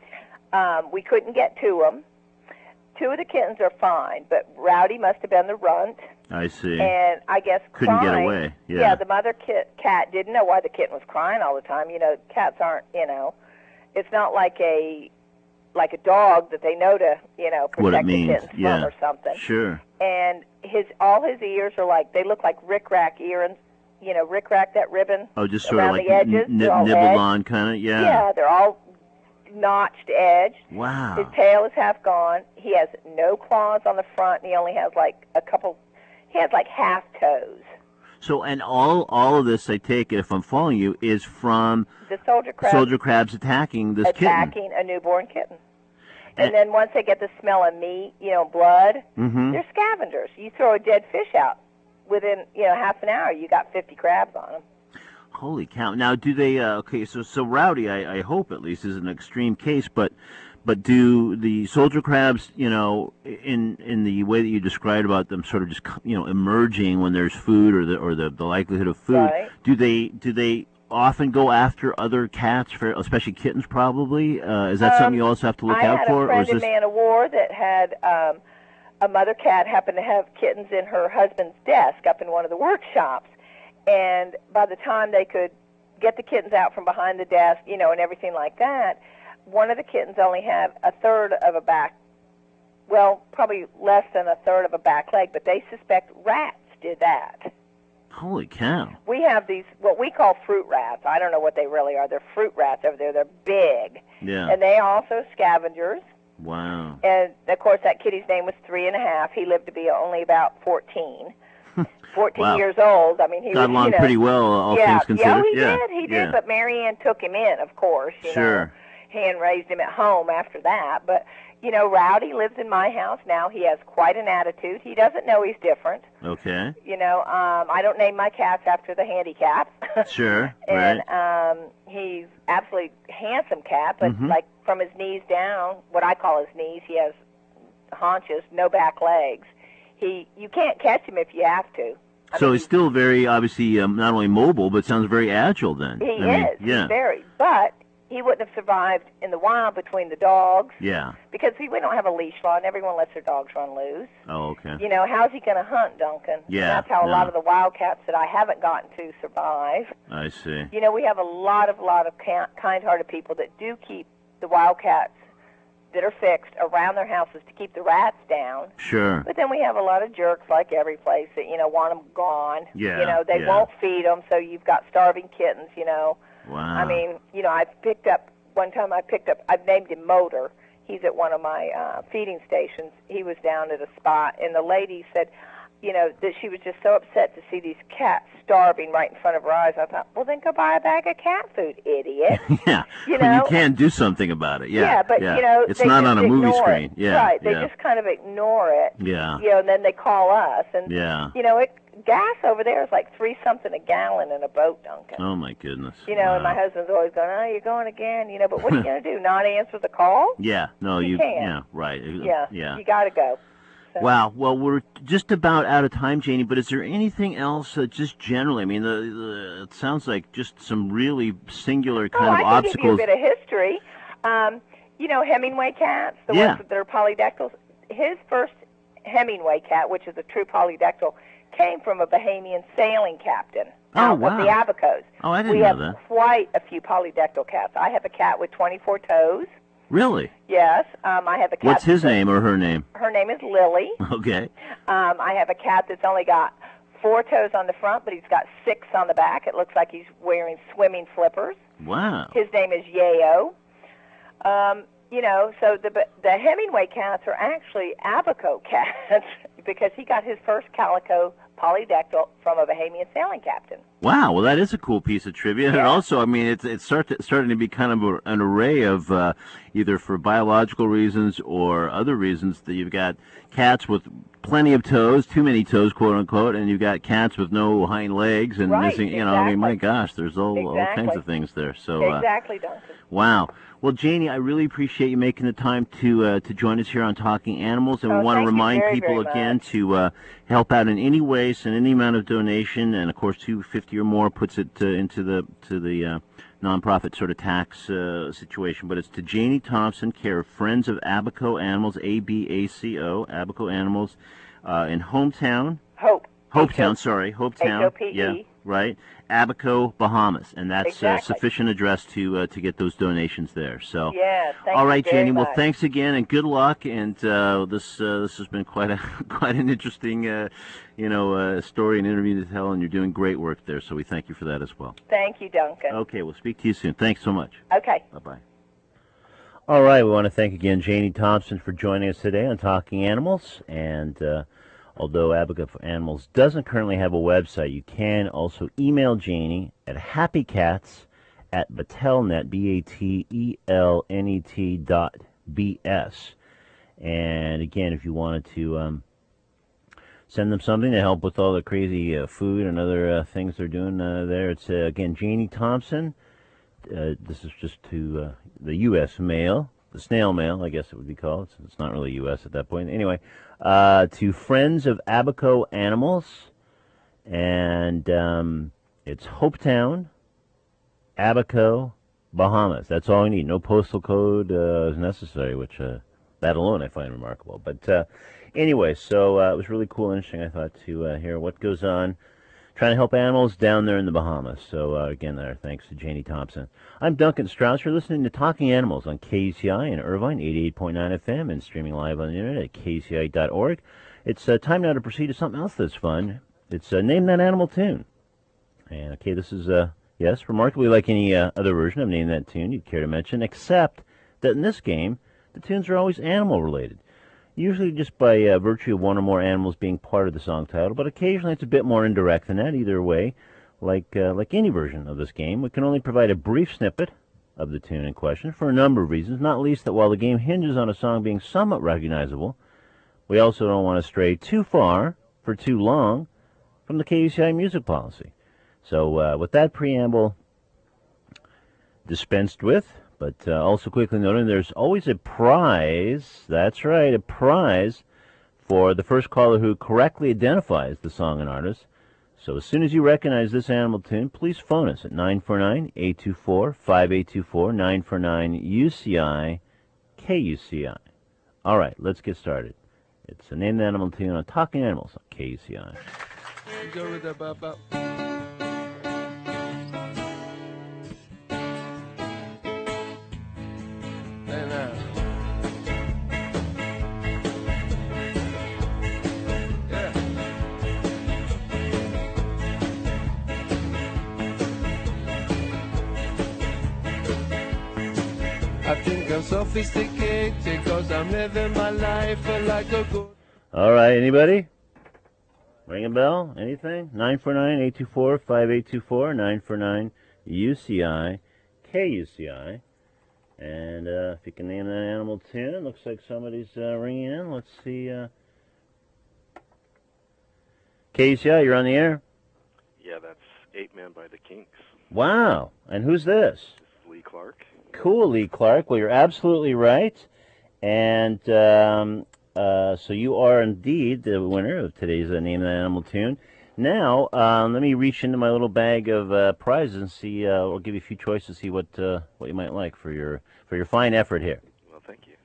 Speaker 4: Um, we couldn't get to them. Two of the kittens are fine, but Rowdy must have been the runt.
Speaker 2: I see.
Speaker 4: And I guess
Speaker 2: Couldn't get
Speaker 4: crying,
Speaker 2: away, yeah.
Speaker 4: the mother kit, cat didn't know why the kitten was crying all the time. You know, cats aren't, you know, it's not like a like a dog that they know to, you know, protect
Speaker 2: What it
Speaker 4: the
Speaker 2: means,
Speaker 4: kittens
Speaker 2: yeah.
Speaker 4: from or something.
Speaker 2: Sure.
Speaker 4: And his all his ears are like, they look like rickrack earrings, you know, rickrack, that ribbon
Speaker 2: Oh, just sort of
Speaker 4: around
Speaker 2: like
Speaker 4: the edges.
Speaker 2: n-
Speaker 4: They're all
Speaker 2: nibbled
Speaker 4: edged.
Speaker 2: on, kind of, yeah.
Speaker 4: Yeah, they're all notched edged.
Speaker 2: Wow.
Speaker 4: His tail is half gone. He has no claws on the front, and he only has like a couple, he has like half toes.
Speaker 2: So, and all all of this, I take it, if I'm following you, is from
Speaker 4: The soldier crab
Speaker 2: soldier crabs attacking this kitten.
Speaker 4: attacking a newborn kitten. And,
Speaker 2: And-
Speaker 4: then once they get the smell of meat, you know, blood,
Speaker 2: Mm-hmm.
Speaker 4: they're scavengers. You throw a dead fish out, within, you know, half an hour, you got fifty crabs on them.
Speaker 2: Holy cow! Now, do they? Uh, okay, so so Rowdy, I, I hope at least is an extreme case, but but do the soldier crabs, you know, in in the way that you described about them, sort of just you know emerging when there's food or the or the, the likelihood of food,
Speaker 4: Right.
Speaker 2: do they do they often go after other cats, for, especially kittens, probably? Uh, is that um, something you also have to look
Speaker 4: I
Speaker 2: out for?
Speaker 4: I had a friend
Speaker 2: or
Speaker 4: in
Speaker 2: is this...
Speaker 4: Man of War that had um, a mother cat happen to have kittens in her husband's desk up in one of the workshops. And by the time they could get the kittens out from behind the desk, you know, and everything like that, one of the kittens only had a third of a back, well, probably less than a third of a back leg, but they suspect rats did that.
Speaker 2: Holy cow.
Speaker 4: We have these, what we call fruit rats. I don't know what they really are. They're fruit rats over there. They're big.
Speaker 2: Yeah.
Speaker 4: And they are also scavengers.
Speaker 2: Wow.
Speaker 4: And, of course, that kitty's name was three and a half. He lived to be only about fourteen. fourteen
Speaker 2: wow.
Speaker 4: years old. I mean, he
Speaker 2: got
Speaker 4: was,
Speaker 2: along
Speaker 4: you know,
Speaker 2: pretty well, all
Speaker 4: yeah,
Speaker 2: things considered.
Speaker 4: Yeah, he
Speaker 2: yeah.
Speaker 4: did. He did.
Speaker 2: Yeah.
Speaker 4: But Marianne took him in, of course. You
Speaker 2: sure.
Speaker 4: know, hand raised him at home after that. But, you know, Rowdy lives in my house now. He has quite an attitude. He doesn't know he's different.
Speaker 2: Okay.
Speaker 4: You know, um, I don't name my cats after the handicap.
Speaker 2: Sure.
Speaker 4: and
Speaker 2: right.
Speaker 4: um, he's absolutely handsome cat, but
Speaker 2: mm-hmm.
Speaker 4: like from his knees down, what I call his knees, he has haunches, no back legs. He, you can't catch him if you have to. I
Speaker 2: so
Speaker 4: mean,
Speaker 2: he's still very, obviously, um, not only mobile, but sounds very agile then.
Speaker 4: He
Speaker 2: I
Speaker 4: is.
Speaker 2: Mean, yeah.
Speaker 4: He's very. But he wouldn't have survived in the wild between the dogs.
Speaker 2: Yeah.
Speaker 4: Because see, we don't have a leash law, and everyone lets their dogs run loose.
Speaker 2: Oh, okay.
Speaker 4: You know, how's he going to hunt, Duncan?
Speaker 2: Yeah.
Speaker 4: And that's how a
Speaker 2: no.
Speaker 4: lot of the wildcats that I haven't gotten to survive.
Speaker 2: I see.
Speaker 4: You know, we have a lot of, lot of kind-hearted people that do keep the wildcats that are fixed around their houses to keep the rats down.
Speaker 2: Sure.
Speaker 4: But then we have a lot of jerks, like every place, that, you know, want them gone.
Speaker 2: Yeah.
Speaker 4: You know, they
Speaker 2: yeah.
Speaker 4: won't feed them, so you've got starving kittens, you know.
Speaker 2: Wow.
Speaker 4: I mean, you know, I picked up, one time I picked up, I've named him Motor. He's at one of my uh, feeding stations. He was down at a spot, and the lady said, you know, that she was just so upset to see these cats starving right in front of her eyes. I thought, well, then go buy a bag of cat food, idiot.
Speaker 2: yeah,
Speaker 4: you
Speaker 2: well,
Speaker 4: know,
Speaker 2: you can do something about it. Yeah,
Speaker 4: yeah, but
Speaker 2: yeah.
Speaker 4: you know,
Speaker 2: it's
Speaker 4: they
Speaker 2: not
Speaker 4: just
Speaker 2: on a movie
Speaker 4: ignore
Speaker 2: screen.
Speaker 4: It.
Speaker 2: Yeah,
Speaker 4: right. They
Speaker 2: yeah.
Speaker 4: just kind of ignore it.
Speaker 2: Yeah,
Speaker 4: you know, and then they call us, and
Speaker 2: yeah,
Speaker 4: you know, it gas over there is like three something a gallon in a boat, Duncan.
Speaker 2: Oh my goodness.
Speaker 4: You know,
Speaker 2: wow.
Speaker 4: and my husband's always going, oh, you're going again. You know, but what are you going to do? Not answer the call?
Speaker 2: Yeah, no,
Speaker 4: you,
Speaker 2: you
Speaker 4: can't.
Speaker 2: Yeah, right.
Speaker 4: Yeah,
Speaker 2: yeah.
Speaker 4: You got to go. So.
Speaker 2: Wow. Well, we're just about out of time, Janie. But is there anything else, uh, just generally? I mean, the, the, it sounds like just some really singular kind
Speaker 4: oh,
Speaker 2: of
Speaker 4: I
Speaker 2: obstacles.
Speaker 4: I can give you a bit of history. Um, you know, Hemingway cats, the
Speaker 2: yeah.
Speaker 4: ones that are polydactyls. His first Hemingway cat, which is a true polydactyl, came from a Bahamian sailing captain.
Speaker 2: Oh,
Speaker 4: out
Speaker 2: wow.
Speaker 4: Of the Abacos.
Speaker 2: Oh, I didn't
Speaker 4: we
Speaker 2: know
Speaker 4: have
Speaker 2: that.
Speaker 4: Quite a few polydactyl cats. I have a cat with twenty-four toes.
Speaker 2: Really?
Speaker 4: Yes. Um, I have a cat.
Speaker 2: What's his name or her name?
Speaker 4: Her name is Lily.
Speaker 2: Okay.
Speaker 4: Um, I have a cat that's only got four toes on the front, but he's got six on the back. It looks like he's wearing swimming flippers.
Speaker 2: Wow.
Speaker 4: His name is Yayo. Um, you know, so the the Hemingway cats are actually Abaco cats because he got his first calico polydactyl from a Bahamian sailing captain.
Speaker 2: Wow, well, that is a cool piece of trivia.
Speaker 4: Yeah.
Speaker 2: And also, I mean, it's it's start to, starting to be kind of a, an array of uh, either for biological reasons or other reasons that you've got cats with plenty of toes, too many toes, quote unquote, and you've got cats with no hind legs and
Speaker 4: right,
Speaker 2: missing. You
Speaker 4: exactly.
Speaker 2: know, I mean, my gosh, there's all,
Speaker 4: exactly.
Speaker 2: all kinds of things there. So
Speaker 4: exactly, Duncan.
Speaker 2: Uh, wow. Well, Janie, I really appreciate you making the time to uh, to join us here on Talking Animals, and
Speaker 4: oh,
Speaker 2: we want to remind
Speaker 4: very,
Speaker 2: people
Speaker 4: very
Speaker 2: again
Speaker 4: much.
Speaker 2: to uh, help out in any way, send any amount of donation, and of course, two fifty or more puts it uh, into the to the uh, nonprofit sort of tax uh, situation. But it's to Janie Thompson, care of Friends of Abaco Animals, A B A C O, Abaco Animals, uh, in Hometown.
Speaker 4: Hope.
Speaker 2: Hopetown, sorry, Hopetown.
Speaker 4: H O P E.
Speaker 2: Yeah, right. Abaco, Bahamas, and that's
Speaker 4: exactly.
Speaker 2: uh, sufficient address to uh, to get those donations there. So,
Speaker 4: yes, thank
Speaker 2: all right,
Speaker 4: you very
Speaker 2: Janie.
Speaker 4: much.
Speaker 2: Well, thanks again, and good luck. And uh, this uh, this has been quite a quite an interesting, uh, you know, uh, story and interview to tell, and you're doing great work there. So we thank you for that as well.
Speaker 4: Thank you, Duncan.
Speaker 2: Okay, we'll speak to you soon. Thanks so much.
Speaker 4: Okay.
Speaker 2: Bye bye.
Speaker 5: All right, we want to thank again Janie Thompson for joining us today on Talking Animals, and. Uh, Although Abaco Animals doesn't currently have a website, you can also email Janie at happycats at batelnet, B A T E L N E T dot B S. And again, if you wanted to um, send them something to help with all the crazy uh, food and other uh, things they're doing uh, there, it's, uh, again, Janie Thompson. Uh, this is just to uh, the U S mail. The snail mail, I guess it would be called. It's, it's not really U S at that point. Anyway, uh, to Friends of Abaco Animals, and um, it's Hopetown, Abaco, Bahamas. That's all you need. No postal code uh, is necessary, which uh, that alone I find remarkable. But uh, anyway, so uh, it was really cool and interesting, I thought, to uh, hear what goes on trying to help animals down there in the Bahamas. So uh, again, there, thanks to Janie Thompson. I'm Duncan Strauss. You're listening to Talking Animals on K U C I in Irvine, eighty-eight point nine F M, and streaming live on the internet at K U C I dot org. It's uh, time now to proceed to something else that's fun. It's uh, Name That Animal Tune. And okay, this is, uh, yes, remarkably like any uh, other version of Name That Tune you'd care to mention, except that in this game, the tunes are always animal-related. Usually just by uh, virtue of one or more animals being part of the song title, but occasionally it's a bit more indirect than that. Either way, like uh, like any version of this game, we can only provide a brief snippet of the tune in question for a number of reasons, not least that while the game hinges on a song being somewhat recognizable, we also don't want to stray too far for too long from the K U C I music policy. So uh, with that preamble dispensed with, but uh, also quickly noting there's always a prize, that's right, a prize for the first caller who correctly identifies the song and artist. So as soon as you recognize this animal tune, please phone us at nine four nine, eight two four, five eight two four, nine four nine U C I, K U C I. All right, let's get started. It's a Name the Animal tune on Talking Animals on K U C I.
Speaker 6: Go with that, bop, bop. And, uh, yeah. I think I'm sophisticated cause I'm living my life like a good.
Speaker 5: All right, anybody? Ring a bell? Anything? nine four nine, eight two four, five eight two four, nine four nine U C I, K U C I. And uh, if you can name that animal tune, it looks like somebody's uh, ringing in. Let's see. Uh... K U C I, you're on the air?
Speaker 7: Yeah, that's Eight Man by the Kinks.
Speaker 5: Wow. And who's this?
Speaker 7: This is Lee Clark.
Speaker 5: Cool, Lee Clark. Well, you're absolutely right. And um, uh, so you are indeed the winner of today's uh, Name That Animal tune. Now, um, let me reach into my little bag of uh, prizes and see. Uh, I'll give you a few choices, see what uh, what you might like for your for your fine effort here.
Speaker 7: Well, thank you.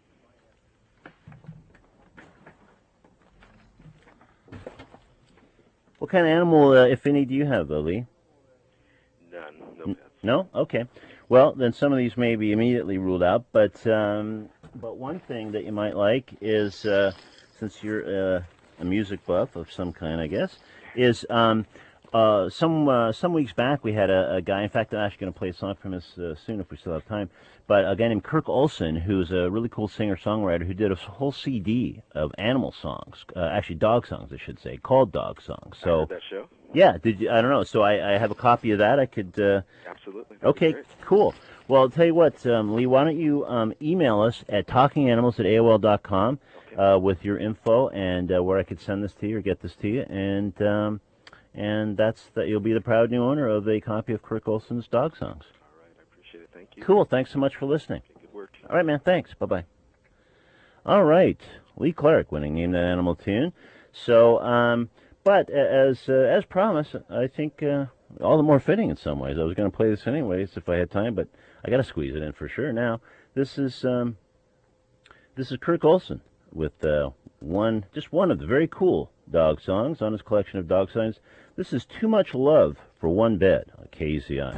Speaker 5: What kind of animal, uh, if any, do you have, though, Lee?
Speaker 7: None. No pets.
Speaker 5: No? Okay. Well, then some of these may be immediately ruled out, but um, but one thing that you might like is, uh, since you're uh, a music buff of some kind, I guess, is um, uh, some uh, some weeks back we had a, a guy, in fact I'm actually going to play a song from us uh, soon if we still have time, but a guy named Kirk Olson, who's a really cool singer-songwriter who did a whole C D of animal songs, uh, actually dog songs I should say, called Dog Songs. So,
Speaker 7: I heard that show.
Speaker 5: Yeah, did you, I don't know, so I, I have a copy of that, I could... Uh,
Speaker 7: Absolutely.
Speaker 5: Okay, cool. Well, I'll tell you what, um, Lee, why don't you um, email us at talkinganimals at A O L dot com
Speaker 7: okay.
Speaker 5: uh, with your info and uh, where I could send this to you or get this to you, and um, and that's that. You'll be the proud new owner of a copy of Kirk Olson's Dog Songs.
Speaker 7: All right, I appreciate it. Thank you.
Speaker 5: Cool. Thanks so much for listening.
Speaker 7: Okay, good work.
Speaker 5: All right, man. Thanks. Bye bye. All right, Lee Clark winning Name That Animal tune. So, um, but as uh, as promised, I think uh, all the more fitting in some ways. I was going to play this anyways if I had time, but I got to squeeze it in for sure. Now, this is um, this is Kirk Olson with uh, one, just one of the very cool dog songs on his collection of dog songs. This is Too Much Love for One Bed on K U C I.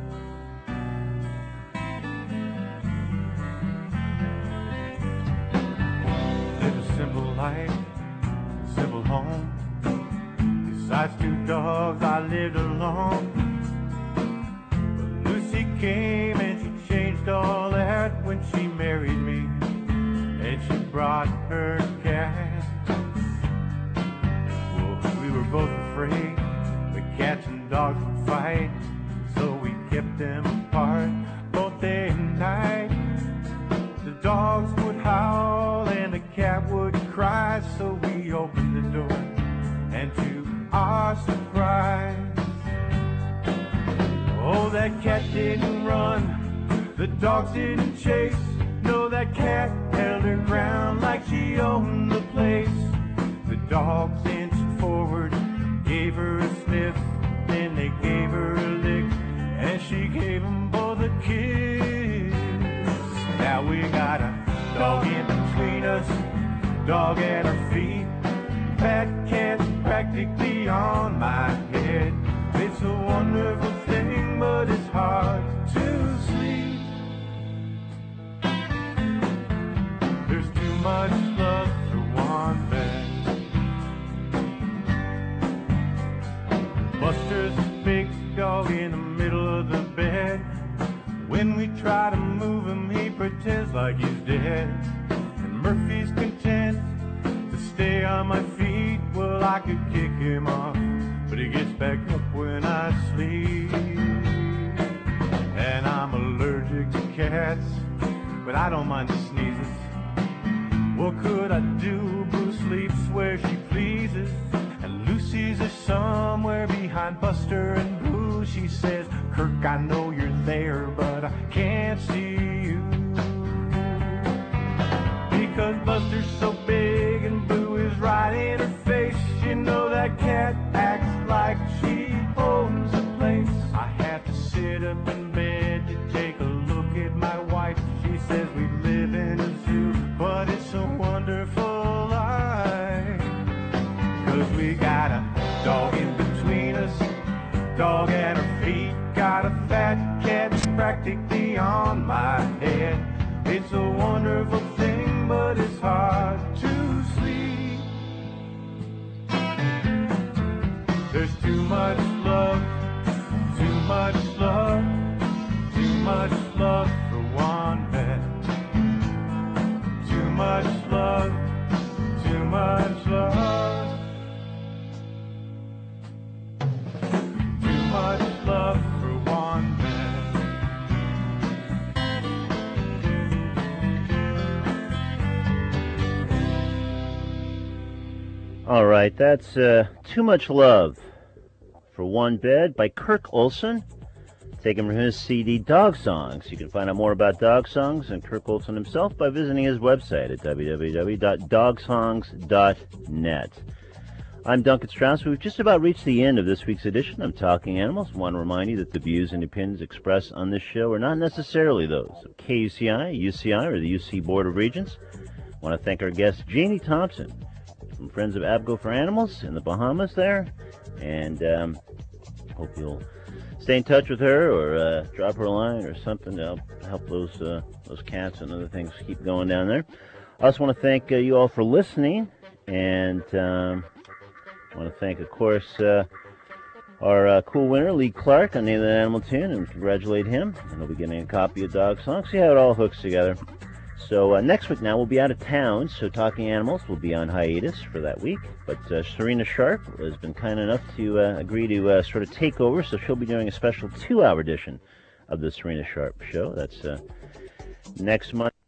Speaker 8: Live a simple life, simple home. Besides two dogs, I lived alone. But Lucy came and she changed all that when she married me. And she brought her cat. Well, we were both afraid the cats and dogs would fight. So we kept them apart both day and night. The dogs would howl and the cat would cry. So we opened the door, and to our surprise, oh, that cat didn't run, the dogs didn't chase. No, that cat held her ground like she owned the place. The dogs inched forward, gave her a sniff, then they gave her a lick, and she gave them dog at our feet. Fat cat's practically on my head. It's a wonderful thing, but it's hard to sleep. There's too much love for one bed. Buster's a big dog in the middle of the bed. When we try to move him, he pretends like he's dead. And Murphy's content to stay on my feet. Well, I could kick him off, but he gets back up when I sleep. And I'm allergic to cats, but I don't mind the sneezes. What could I do? Boo sleeps where she pleases. And Lucy's is somewhere behind Buster and Boo. She says, Kirk, I know you're there, but I can't see you. Because Buster's so big and Boo is right in her face. You know that cat acts like she owns the place. I have to sit up in bed to take a look at my wife. She says we live in a zoo, but it's a wonderful life. Cause we got a dog in between us, dog at our feet. Got a fat cat practically on my head. It's a wonderful thing, but it's hard to sleep. There's too much love, too much love, too much love for one bed. Too much love, too much love. Too much love for one bed.
Speaker 5: All right, that's uh, Too Much Love for One Bed by Kirk Olson, taken from his C D Dog Songs. You can find out more about Dog Songs and Kirk Olson himself by visiting his website at w w w dot dog songs dot net. I'm Duncan Strauss. We've just about reached the end of this week's edition of Talking Animals. I want to remind you that the views and opinions expressed on this show are not necessarily those of K U C I, U C I, or the U C Board of Regents. I want to thank our guest, Janie Thompson, from Friends of Abaco for Animals in the Bahamas there, and um, hope you'll stay in touch with her or uh, drop her a line or something to help, help those uh, those cats and other things keep going down there. I also want to thank uh, you all for listening, and um, I want to thank, of course, uh, our uh, cool winner, Lee Clark, on Name of the Animal Tune, and congratulate him. And he'll be getting a copy of Dog Song. See how it all hooks together. So uh, next week now we'll be out of town, so Talking Animals will be on hiatus for that week. But uh, Serena Sharp has been kind enough to uh, agree to uh, sort of take over, so she'll be doing a special two-hour edition of the Serena Sharp Show. That's uh, next month.